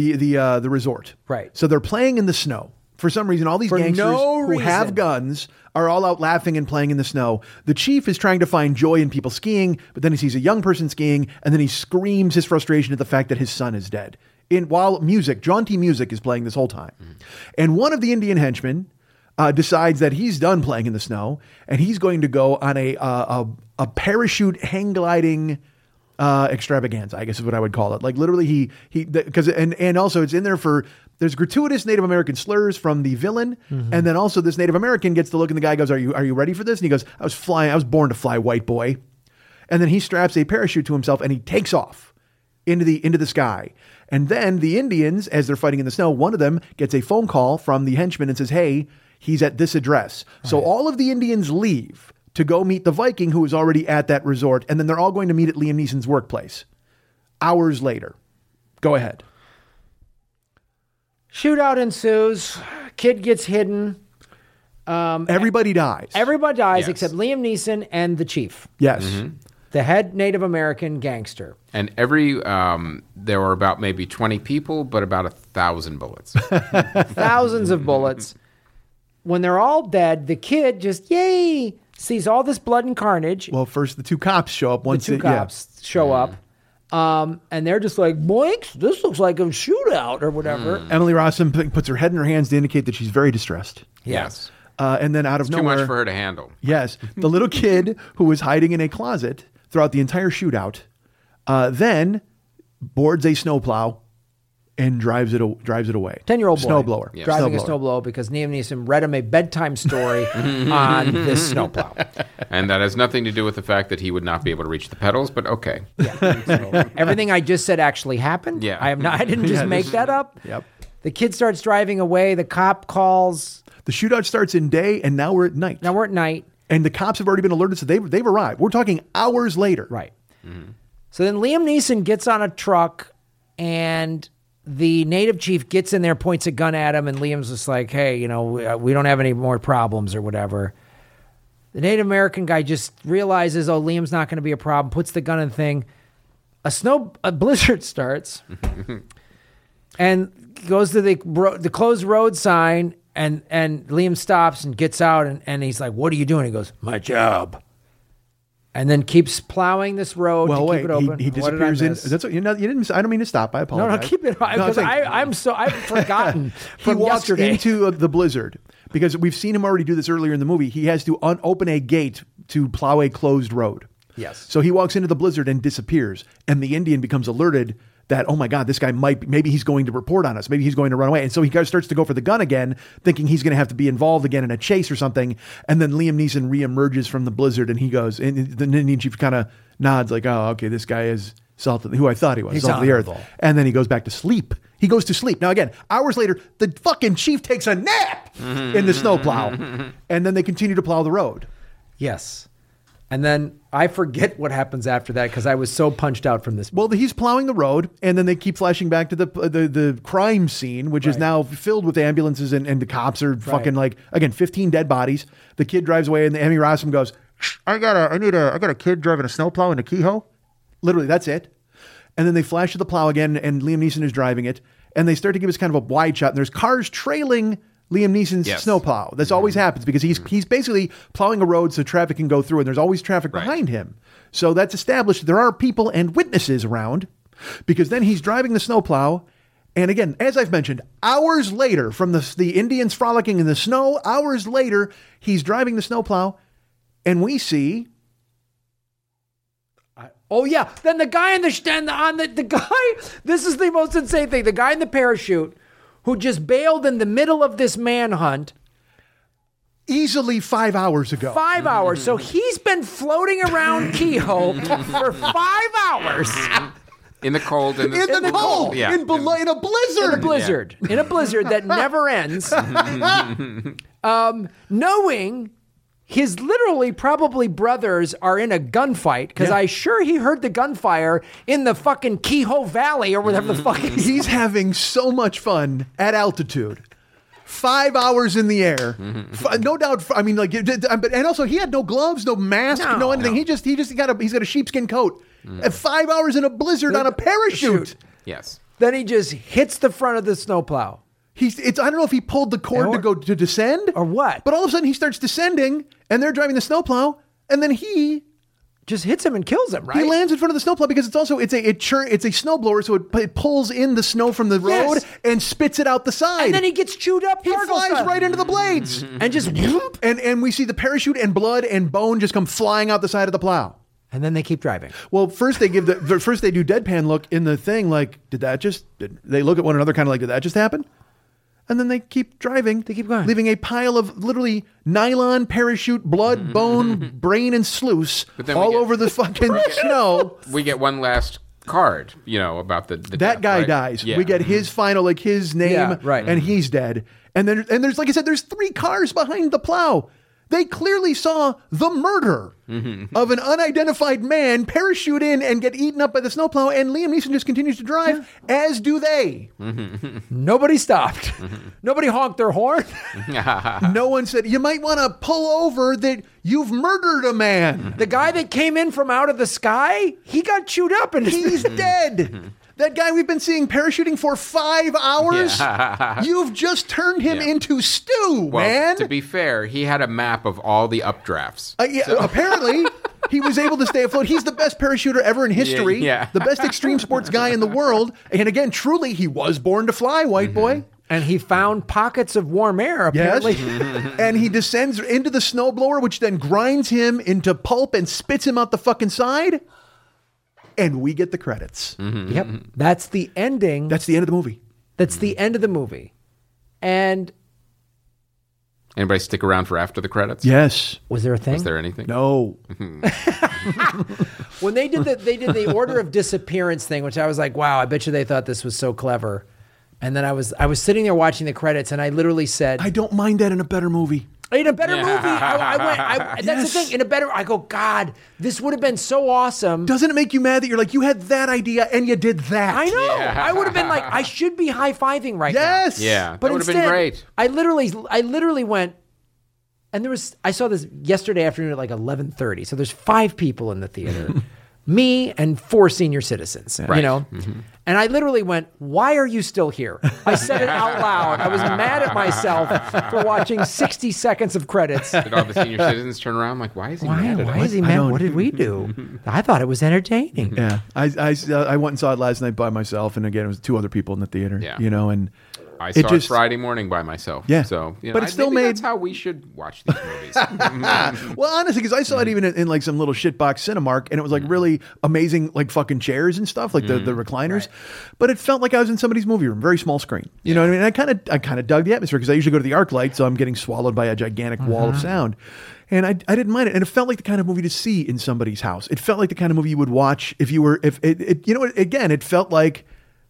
resort. Right. So they're playing in the snow. For some reason, all these gangsters who have guns are all out laughing and playing in the snow. The chief is trying to find joy in people skiing, but then he sees a young person skiing, and then he screams his frustration at the fact that his son is dead. While jaunty music is playing this whole time. And one of the Indian henchmen decides that he's done playing in the snow, and he's going to go on a parachute hang gliding extravaganza, I guess is what I would call it. Like literally and also it's in there there's gratuitous Native American slurs from the villain. And then also this Native American gets to look and the guy goes, are you ready for this? And he goes, I was born to fly, white boy. And then he straps a parachute to himself and he takes off into the sky. And then the Indians, as they're fighting in the snow, one of them gets a phone call from the henchman and says, hey, he's at this address. Right. So all of the Indians leave to go meet the Viking who is already at that resort. And then they're all going to meet at Liam Neeson's workplace. Hours later. Go ahead. Shootout ensues. Kid gets hidden. Everybody dies. Everybody dies except Liam Neeson and the chief. Yes. The head Native American gangster. And there were about maybe 20 people, but about 1,000 bullets. Thousands of bullets. When they're all dead, the kid just, yay, sees all this blood and carnage. Well, first the two cops show up. Show up. And they're just like, boinks, this looks like a shootout or whatever. Emily Rossum puts her head in her hands to indicate that she's very distressed. Yes. And then out of nowhere. Too much for her to handle. Yes. The little kid who was hiding in a closet throughout the entire shootout, then boards a snowplow and drives it away. 10-year-old boy. Snowblower. Yeah. Driving a snowblower because Liam Neeson read him a bedtime story on this snowplow. And that has nothing to do with the fact that he would not be able to reach the pedals, but okay. Yeah. Everything I just said actually happened. Yeah. I didn't just make that up. Yep. The kid starts driving away. The cop calls. The shootout starts in day, and now we're at night. And the cops have already been alerted, so they've arrived. We're talking hours later. Right. So then Liam Neeson gets on a truck, and the native chief gets in there, points a gun at him, and Liam's just like, hey, we don't have any more problems or whatever. The Native American guy just realizes, Liam's not going to be a problem, puts the gun in the thing. A blizzard starts and goes to the closed road sign, and Liam stops and gets out, and he's like, what are you doing? He goes, my job. And then keeps plowing this road to keep it open. He disappears in. That's what, you didn't. I don't mean to stop. I apologize. No, keep it on because I've forgotten from yesterday. He walks into the blizzard because we've seen him already do this earlier in the movie. He has to open a gate to plow a closed road. Yes. So he walks into the blizzard and disappears, and the Indian becomes alerted that, oh my God, this guy maybe he's going to report on us. Maybe he's going to run away. And so he starts to go for the gun again, thinking he's going to have to be involved again in a chase or something. And then Liam Neeson reemerges from the blizzard and he goes, and the Indian chief kind of nods like, oh, okay, this guy is salt of, who I thought he was, He's salt of the earth. honorable. And then he goes back to sleep. He goes to sleep. Now again, hours later, the fucking chief takes a nap in the snowplow, and then they continue to plow the road. Yes. And then I forget what happens after that because I was so punched out from this. Well, he's plowing the road, and then they keep flashing back to the crime scene, which is now filled with ambulances, and the cops are fucking like, again, 15 dead bodies. The kid drives away, and Emmy Rossum goes, I got a kid driving a snowplow in a Kehoe. Literally, that's it. And then they flash to the plow again, and Liam Neeson is driving it, and they start to give us kind of a wide shot, and there's cars trailing Liam Neeson's snowplow. This always happens because he's basically plowing a road so traffic can go through, and there's always traffic behind him. So that's established. There are people and witnesses around, because then he's driving the snowplow. And again, as I've mentioned, hours later from the Indians frolicking in the snow, hours later, he's driving the snowplow, and we see... Oh yeah. Then the guy in the guy, this is the most insane thing. The guy in the parachute who just bailed in the middle of this manhunt. Easily 5 hours ago. 5 hours. So he's been floating around Kehoe for 5 hours. In the cold. In the cold. Yeah. In a blizzard. In a blizzard. In a blizzard that never ends. Knowing his literally probably brothers are in a gunfight, because I sure he heard the gunfire in the fucking Kehoe Valley or whatever the fuck it is. He's having so much fun at altitude. 5 hours in the air, no doubt. I mean, like, and also he had no gloves, no mask, no anything. He just he's got a sheepskin coat. At 5 hours in a blizzard on a parachute. Yes. Then he just hits the front of the snowplow. I don't know if he pulled the cord to descend or what, but all of a sudden he starts descending, and they're driving the snowplow, and then he just hits him and kills him. Right? He lands in front of the snowplow because it's a snowblower, so it pulls in the snow from the road and spits it out the side. And then he gets chewed up. He flies right into the blades and just whoop. And we see the parachute and blood and bone just come flying out the side of the plow. And then they keep driving. Well, first they do deadpan look in the thing, like, did they look at one another kind of like, did that just happen? And then they keep driving. They keep going. Leaving a pile of literally nylon parachute, blood, bone, brain, and sluice all over the fucking snow. We get one last card, about the that death, guy right? dies. Yeah. We get his final, like his name, right. and he's dead. And there's, like I said, there's 3 cars behind the plow. They clearly saw the murder of an unidentified man parachute in and get eaten up by the snowplow, and Liam Neeson just continues to drive, as do they. Nobody stopped. Nobody honked their horn. No one said, you might want to pull over, that you've murdered a man. The guy that came in from out of the sky, he got chewed up and he's dead. That guy we've been seeing parachuting for 5 hours, you've just turned him into stew, man. To be fair, he had a map of all the updrafts. Apparently, he was able to stay afloat. He's the best parachuter ever in history. Yeah. The best extreme sports guy in the world. And again, truly, he was born to fly, white boy. And he found pockets of warm air, apparently. Yes. And he descends into the snowblower, which then grinds him into pulp and spits him out the fucking side. And we get the credits. Yep. That's the ending. That's the end of the movie. That's the end of the movie. And anybody stick around for after the credits? Yes. Was there a thing? Was there anything? No. When they did the order of disappearance thing, which I was like, wow, I bet you they thought this was so clever. And then I was sitting there watching the credits, and I literally said, I don't mind that in a better movie. In a better movie, that's the thing. In a better, I go, God, this would have been so awesome. Doesn't it make you mad that you're like, you had that idea and you did that? I know. I would have been like, I should be high-fiving right now. Yes. Yeah, but that would have instead, been great. I literally went, and I saw this yesterday afternoon at like 11:30. So there's 5 people in the theater. Me and 4 senior citizens, Right. And I literally went, why are you still here? I said it out loud. I was mad at myself for watching 60 seconds of credits. Did all the senior citizens turn around like, why is he mad at Why us? is he mad? What did we do? I thought it was entertaining. Yeah. I went and saw it last night by myself. And again, it was 2 other people in the theater, Yeah. and I It saw it Friday morning by myself. Yeah. So, But it still maybe made- that's how we should watch these movies. Well, honestly, because I saw it even in like some little shitbox Cinemark, and it was like really amazing, like fucking chairs and stuff, like the recliners. But it felt like I was in somebody's movie room, very small screen. You know what I mean? I kind of dug the atmosphere because I usually go to the ArcLight, so I'm getting swallowed by a gigantic wall of sound. And I didn't mind it, and it felt like the kind of movie to see in somebody's house. It felt like the kind of movie you would watch if you were you know what? Again, it felt like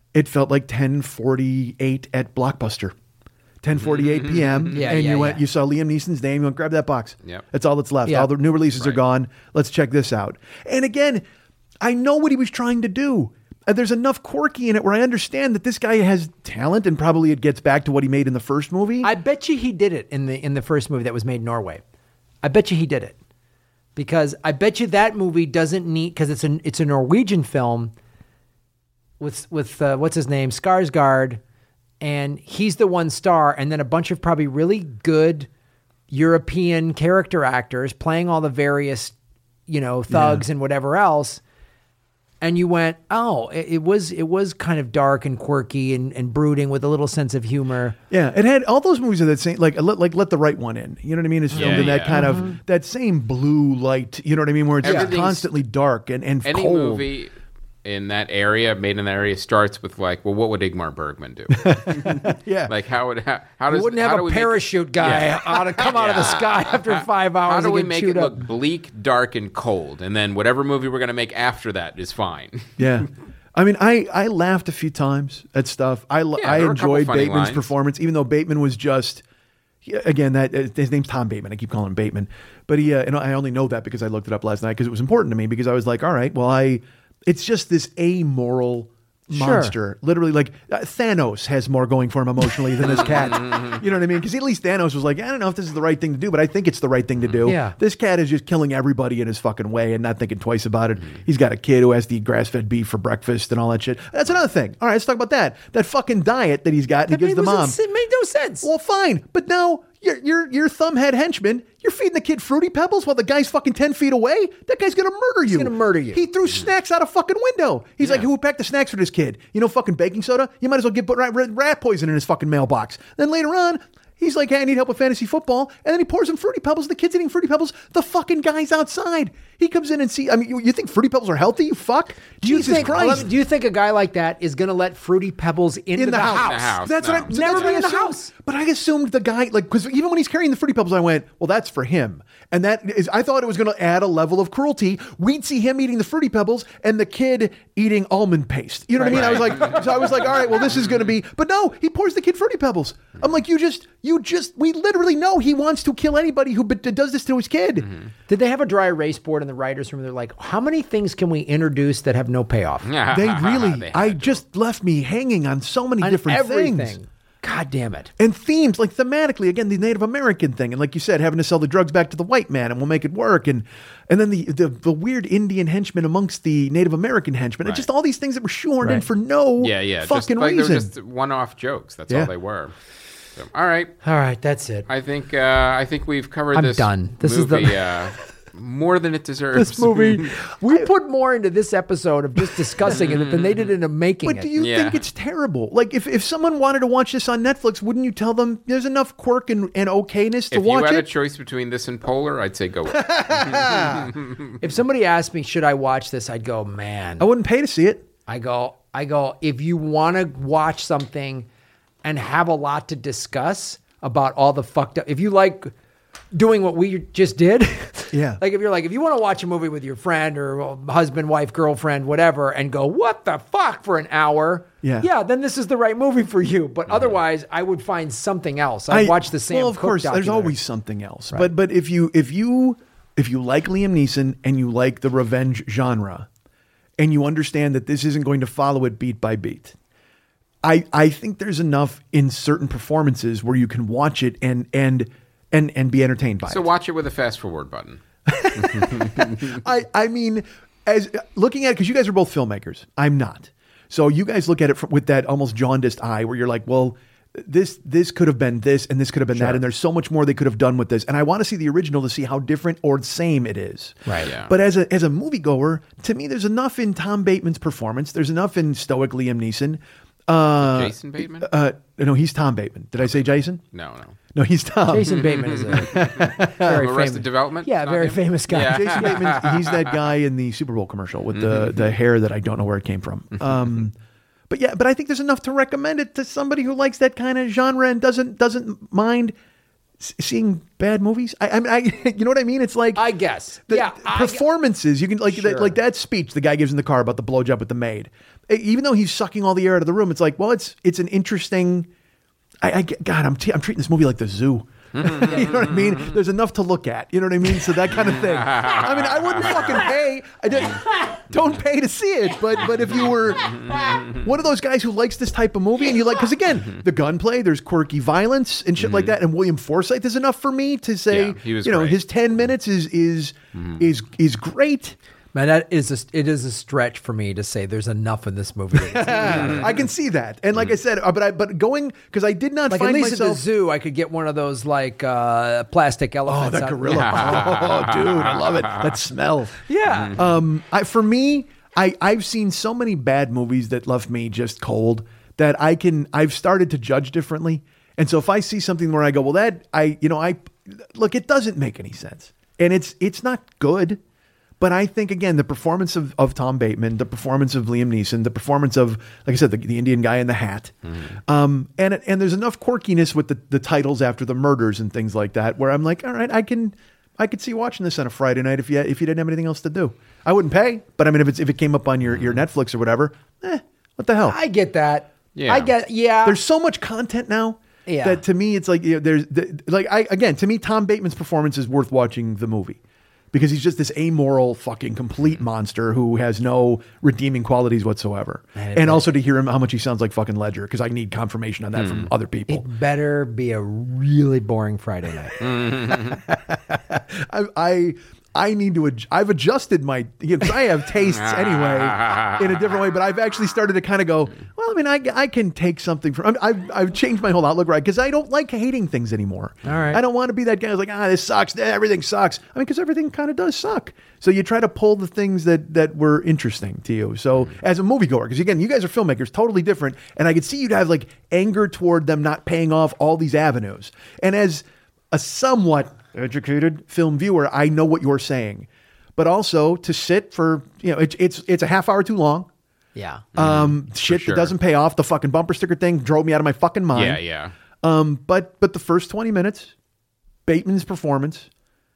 10:48 at Blockbuster. 10:48 p.m. Yeah, and yeah, you went. yeah. You saw Liam Neeson's name. You went, grab that box. Yep. That's all that's left. Yeah. All the new releases are Right. gone. Let's check this out. And again, I know what he was trying to do. There's enough quirky in it where I understand that this guy has talent, and probably it gets back to what he made in the first movie. I bet you he did it in the first movie that was made in Norway. I bet you he did it because I bet you that movie doesn't need because it's a Norwegian film with what's his name Skarsgård, and he's the one star, and then a bunch of probably really good European character actors playing all the various thugs and whatever else. And you went, oh, it was kind of dark and quirky and brooding with a little sense of humor. Yeah, it had all those movies are that same like Let the Right One In. You know what I mean? It's filmed Yeah, in that yeah. kind of that same blue light. You know what I mean? Where it's Everything's- constantly dark and Any cold. movie in that area, made in that area, starts with like, well, what would Ingmar Bergman do? Yeah, Like, how does You wouldn't how have do a we make- parachute guy Yeah. come out of the sky after 5 hours. How do and we get make chewed it up. look bleak, dark, and cold? And then whatever movie we're going to make after that is fine. yeah. I mean, I laughed a few times at stuff. I there were a couple enjoyed funny Bateman's lines. performance, even though Bateman was just. Again, that his name's Tom Bateman. I keep calling him Bateman, but he and I only know that because I looked it up last night because it was important to me because I was like, all right, well, it's just this amoral monster. Literally, like Thanos has more going for him emotionally than this cat. You know what I mean? Because at least Thanos was like, I don't know if this is the right thing to do, but I think it's the right thing to do. Yeah. This cat is just killing everybody in his fucking way and not thinking twice about it. He's got a kid who has to eat grass-fed beef for breakfast and all that shit. That's another thing. All right, let's talk about that. That fucking diet that he's got and he gives the mom. It made no sense. Well, fine, but now your thumbhead henchman, you're feeding the kid Fruity Pebbles while the guy's fucking 10 feet away. That guy's gonna murder you. He's gonna murder you. He threw snacks out a fucking window. He's like, who packed the snacks for this kid? You know, fucking baking soda. You might as well put rat poison in his fucking mailbox. Then later on, he's like, hey, I need help with fantasy football. And then he pours him Fruity Pebbles. The kid's eating Fruity Pebbles. The fucking guy's outside. He comes in and I mean, you think Fruity Pebbles are healthy? You fuck? Jesus Christ. Do you think a guy like that is going to let Fruity Pebbles into In the house. The house, That's no. what I Never that's what been I in the assumed. house. But I assumed the guy, like, because even when he's carrying the Fruity Pebbles, I went, well, that's for him. And that is, I thought it was going to add a level of cruelty. We'd see him eating the Fruity Pebbles and the kid eating almond paste. You know what I mean? I was like, so I was like, all right, well, this is going to be, but no, he pours the kid Fruity Pebbles. I'm like, we literally know he wants to kill anybody who does this to his kid. Did they have a dry erase board in the writers' room? They're like, how many things can we introduce that have no payoff? They really, They I had to. just left me hanging on so many On different everything. things. God damn it. And themes, like thematically, again, the Native American thing, and like you said, having to sell the drugs back to the white man, and we'll make it work, and then the weird Indian henchmen amongst the Native American henchmen, and just all these things that were shoehorned in Right. for no Yeah. fucking just, like, reason. They were just one-off jokes. That's Yeah. all they were. So, all right. All right, that's it. I think we've covered I'm this. done. This is the- movie, more than it deserves. This movie. We put more into this episode of just discussing it than they did into making But it. do you Yeah. think it's terrible? Like, if someone wanted to watch this on Netflix, wouldn't you tell them there's enough quirk and okayness to If you watch had a it? choice between this and Polar, I'd say go with it. If somebody asked me, should I watch this? I'd go, man. I wouldn't pay to see it. I go, if you want to watch something and have a lot to discuss about all the fucked up, if you like doing what we just did, Yeah. like if you want to watch a movie with your friend or husband, wife, girlfriend, whatever, and go, what the fuck for an hour? Yeah. then this is the right movie for you. But otherwise, I would find something else. I'd watch the Sam Well, of Cooke course, there's documentary. always something else. But if you like Liam Neeson and you like the revenge genre, and you understand that this isn't going to follow it beat by beat, I think there's enough in certain performances where you can watch it and be entertained by So it. watch it with a fast forward button. I mean, as looking at it, because you guys are both filmmakers, I'm not. So you guys look at it with that almost jaundiced eye, where you're like, well, this could have been this, and this could have been that, and there's so much more they could have done with this. And I want to see the original to see how different or the same it is. Right. Yeah. But as a moviegoer, to me, there's enough in Tom Bateman's performance. There's enough in stoic Liam Neeson. Jason Bateman? No, he's Tom Bateman. Did I say Jason? No. No, he's Tom. Jason Bateman is a very Arrested famous Development? Yeah, Not very him? famous guy. Yeah. Jason Bateman, he's that guy in the Super Bowl commercial with the hair that I don't know where it came from. But I think there's enough to recommend it to somebody who likes that kind of genre and doesn't mind seeing bad movies. I mean, you know what I mean? It's like I guess. the performances. You can like Sure. like that speech the guy gives in the car about the blowjob with the maid. Even though he's sucking all the air out of the room, it's like, well, it's an interesting. I'm treating this movie like the zoo. You know what I mean? There's enough to look at. You know what I mean? So that kind of thing. I mean, I wouldn't fucking pay. Don't pay to see it. But if you were one of those guys who likes this type of movie and you like, because again, the gunplay, there's quirky violence and shit like that, and William Forsythe is enough for me to say, he was you know, great. his 10 minutes is great. Man, it is a stretch for me to say there's enough in this movie. I can see that, and like I said, but going because I did not Like at find least myself. at the zoo, I could get one of those like plastic Oh, elephants. that out- gorilla! Oh, dude, I love it. That smell. Yeah. I've seen so many bad movies that left me just cold that I've started to judge differently. And so if I see something where I go, well, look, it doesn't make any sense, and it's not good. But I think, again, the performance of Tom Bateman, the performance of Liam Neeson, the performance of, like I said, the Indian guy in the hat, and there's enough quirkiness with the titles after the murders and things like that, where I'm like, all right, I could see watching this on a Friday night if you didn't have anything else to do. I wouldn't pay, but I mean, if it came up on your Netflix or whatever, what the hell? I get that. Yeah. Yeah. There's so much content now. Yeah. That to me, it's like, you know, to me, Tom Bateman's performance is worth watching the movie. Because he's just this amoral fucking complete monster who has no redeeming qualities whatsoever. And also to hear him how much he sounds like fucking Ledger, because I need confirmation on that from other people. It better be a really boring Friday night. I need to. I've adjusted my because I have tastes anyway in a different way. But I've actually started to kind of go. Well, I mean, I can take something from. I've changed my whole outlook, right? Because I don't like hating things anymore. All right. I don't want to be that guy who's like, this sucks. Everything sucks. I mean, because everything kind of does suck. So you try to pull the things that were interesting to you. So as a moviegoer, because again, you guys are filmmakers, totally different, and I could see you'd have like anger toward them not paying off all these avenues. And as a somewhat educated film viewer, I know what you're saying, but also to sit for, you know, it's a half hour too long. Yeah. Shit sure. that doesn't pay off. The fucking bumper sticker thing drove me out of my fucking mind. Yeah. But the first 20 minutes, Bateman's performance,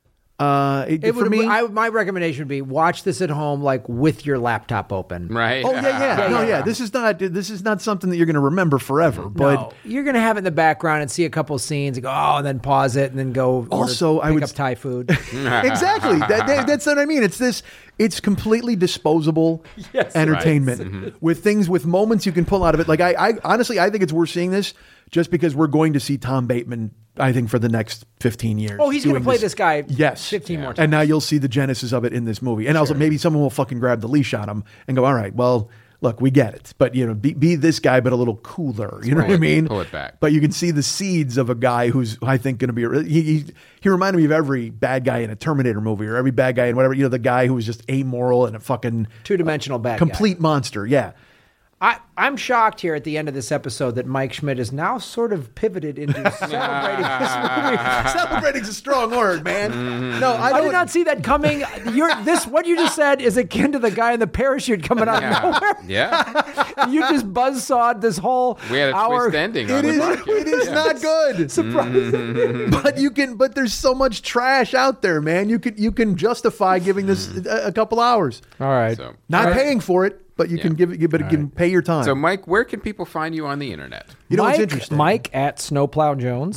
for me. My recommendation would be watch this at home, like with your laptop open. Right. Oh yeah. This is not something that you're going to remember forever. But No, you're gonna have it in the background and see a couple scenes and go, and then pause it and then go. Also, I pick would up Thai food. exactly. That's what I mean. It's completely disposable entertainment with moments you can pull out of it. Like I honestly, I think it's worth seeing this just because we're going to see Tom Bateman, I think, for the next 15 years. Oh, he's going to doing play this guy Yes. 15 more times. And now you'll see the genesis of it in this movie. And also maybe someone will fucking grab the leash on him and go, all right, well, look, we get it. But, you know, be this guy, but a little cooler. You know what I mean? Pull it back. But you can see the seeds of a guy who's, I think, going to be, he reminded me of every bad guy in a Terminator movie or every bad guy in whatever, you know, the guy who was just amoral and a fucking Two-dimensional bad guy. complete monster. Yeah. I'm shocked here at the end of this episode that Mike Schmidt is now sort of pivoted into celebrating this movie. Celebrating's a strong word, man. No, I did not see that coming. What you just said is akin to the guy in the parachute coming out of nowhere. Yeah. You just buzzsawed this whole We had a hour. twist ending. It is not good. Surprising. But there's so much trash out there, man. You can justify giving this a couple hours. All right. So, Not paying for it, but you can give it. But you can pay your time. so, Mike, where can people find you on the internet? you know what's interesting? Mike at Snowplow Jones.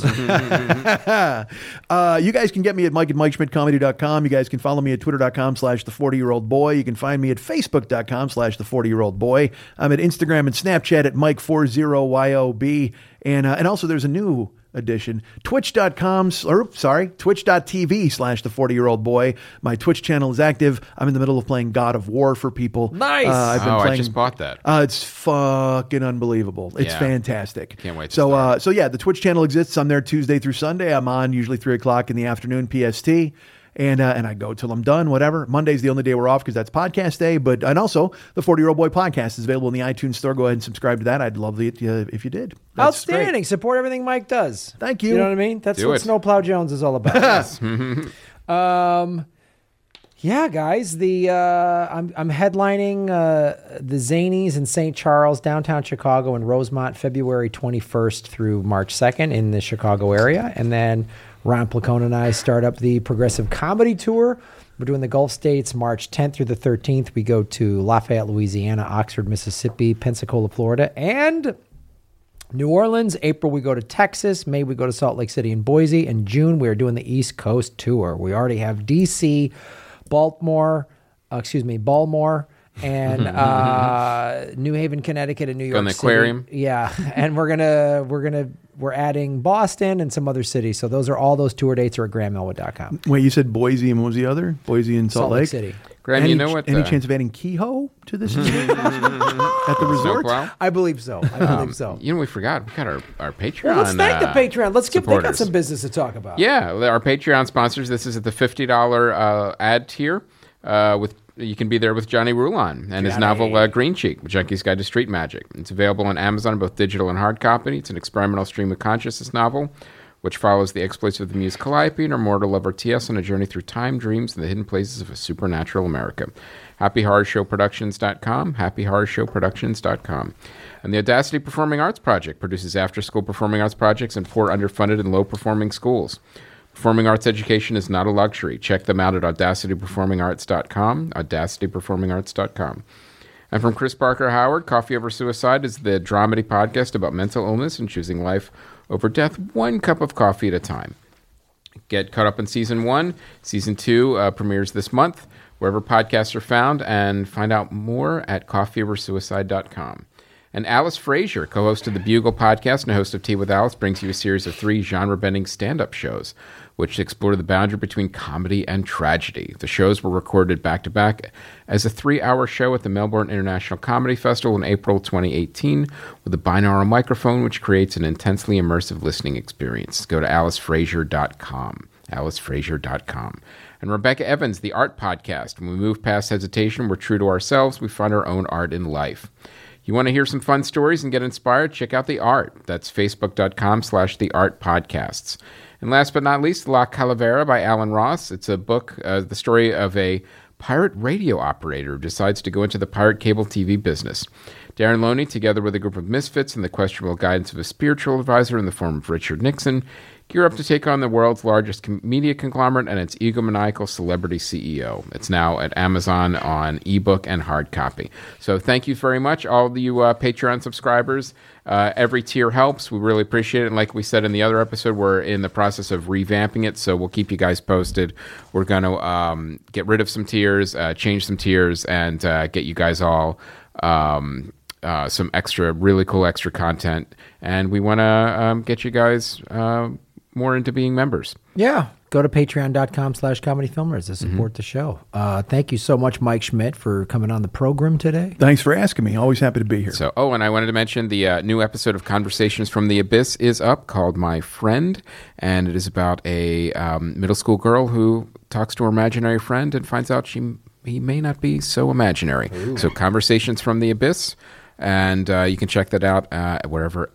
You guys can get me at Mike at MikeSchmidtComedy.com. You guys can follow me at Twitter.com/the40year-old-boy. You can find me at Facebook.com/the40year-old-boy. I'm at Instagram and Snapchat at Mike40YOB. And also there's a new edition, Twitch.tv/the40year-old-boy. My Twitch channel is active. I'm in the middle of playing God of War for people. Nice. I've been I playing. just bought that. It's fucking unbelievable. It's Yeah. fantastic. Can't wait to So, start. yeah, the Twitch channel exists. I'm there Tuesday through Sunday. I'm on usually 3:00 in the afternoon PST. And I go till I'm done, whatever. Monday's the only day we're off because that's podcast day. And also, the 40-Year-Old Boy podcast is available in the iTunes store. Go ahead and subscribe to that. I'd love it if you did. That's Outstanding. great. Support everything Mike does. Thank you. You know what I mean? That's Do what it. Snowplow Jones is all about. Yeah, guys. I'm headlining the Zanies in St. Charles, downtown Chicago, and Rosemont, February 21st through March 2nd in the Chicago area, and then Ron Placone and I start up the Progressive Comedy Tour. We're doing the Gulf States March 10th through the 13th. We go to Lafayette, Louisiana, Oxford, Mississippi, Pensacola, Florida, and New Orleans. April, we go to Texas. May, we go to Salt Lake City and Boise. In June, we are doing the East Coast Tour. We already have D.C., Baltimore, and New Haven, Connecticut, and New York Go in the City. aquarium. Yeah, and we're adding Boston and some other cities. So all those tour dates are at GrahamElwood.com. Wait, you said Boise and what was the other? Boise and Salt Lake? City. Graham, you know what? Any chance of adding Kehoe to this at the resort? Snowplow? I believe so. You know, we forgot. We got our Patreon. Well, let's thank the Patreon. Let's give. They got supporters. some business to talk about. Yeah, our Patreon sponsors. This is at the $50 ad tier. You can be there with Johnny Rulon and his novel Green Cheek, Junkie's Guide to Street Magic. It's available on Amazon, both digital and hard copy. It's an experimental stream of consciousness novel, which follows the exploits of the muse Calliope and her mortal lover T.S. on a journey through time, dreams, and the hidden places of a supernatural America. HappyHorrorShowProductions.com, HappyHorrorShowProductions.com. And the Audacity Performing Arts Project produces after-school performing arts projects in 4 underfunded and low-performing schools. Performing arts education is not a luxury. Check them out at audacityperformingarts.com, audacityperformingarts.com. And from Chris Parker Howard, Coffee Over Suicide is the dramedy podcast about mental illness and choosing life over death, one cup of coffee at a time. Get caught up in Season 1. Season 2 premieres this month, wherever podcasts are found, and find out more at coffeeoversuicide.com. And Alice Frazier, co-host of the Bugle podcast and host of Tea with Alice, brings you a series of 3 genre-bending stand-up shows, which explore the boundary between comedy and tragedy. The shows were recorded back-to-back as a 3-hour show at the Melbourne International Comedy Festival in April 2018 with a binaural microphone, which creates an intensely immersive listening experience. Go to alicefrazier.com, alicefrazier.com. And Rebecca Evans, the Art Podcast. When we move past hesitation, we're true to ourselves. We find our own art in life. You want to hear some fun stories and get inspired? Check out The Art. That's facebook.com/theartpodcasts. And last but not least, La Calavera by Alan Ross. It's a book, the story of a pirate radio operator who decides to go into the pirate cable TV business. Darren Loney, together with a group of misfits and the questionable guidance of a spiritual advisor in the form of Richard Nixon, gear up to take on the world's largest media conglomerate and its egomaniacal celebrity CEO. It's now at Amazon on ebook and hard copy. So thank you very much, all of you Patreon subscribers. Every tier helps. We really appreciate it. And like we said in the other episode, we're in the process of revamping it, so we'll keep you guys posted. We're going to get rid of some tiers, change some tiers, and get you guys all some really cool extra content. And we want to get you guys more into being members. Yeah. Go to patreon.com/comedyfilmers to support the show. Thank you so much, Mike Schmidt, for coming on the program today. Thanks for asking me. Always happy to be here. So, and I wanted to mention the new episode of Conversations from the Abyss is up called My Friend, and it is about a middle school girl who talks to her imaginary friend and finds out he may not be so imaginary. Ooh. So Conversations from the Abyss, and you can check that out wherever.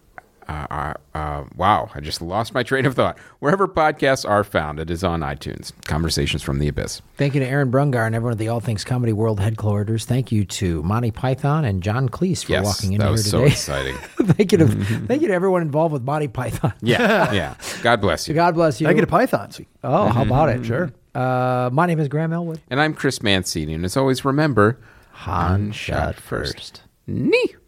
Wow, I just lost my train of thought. Wherever podcasts are found, it is on iTunes. Conversations from the Abyss. Thank you to Aaron Brungar and everyone at the All Things Comedy World headquarters. Thank you to Monty Python and John Cleese for walking in here today. That was so exciting. Thank you to everyone involved with Monty Python. Yeah. God bless you. God bless you. I get a Python. Oh, how about it? Sure. My name is Graham Elwood. And I'm Chris Mancini. And as always, remember, Han shot first. Nee.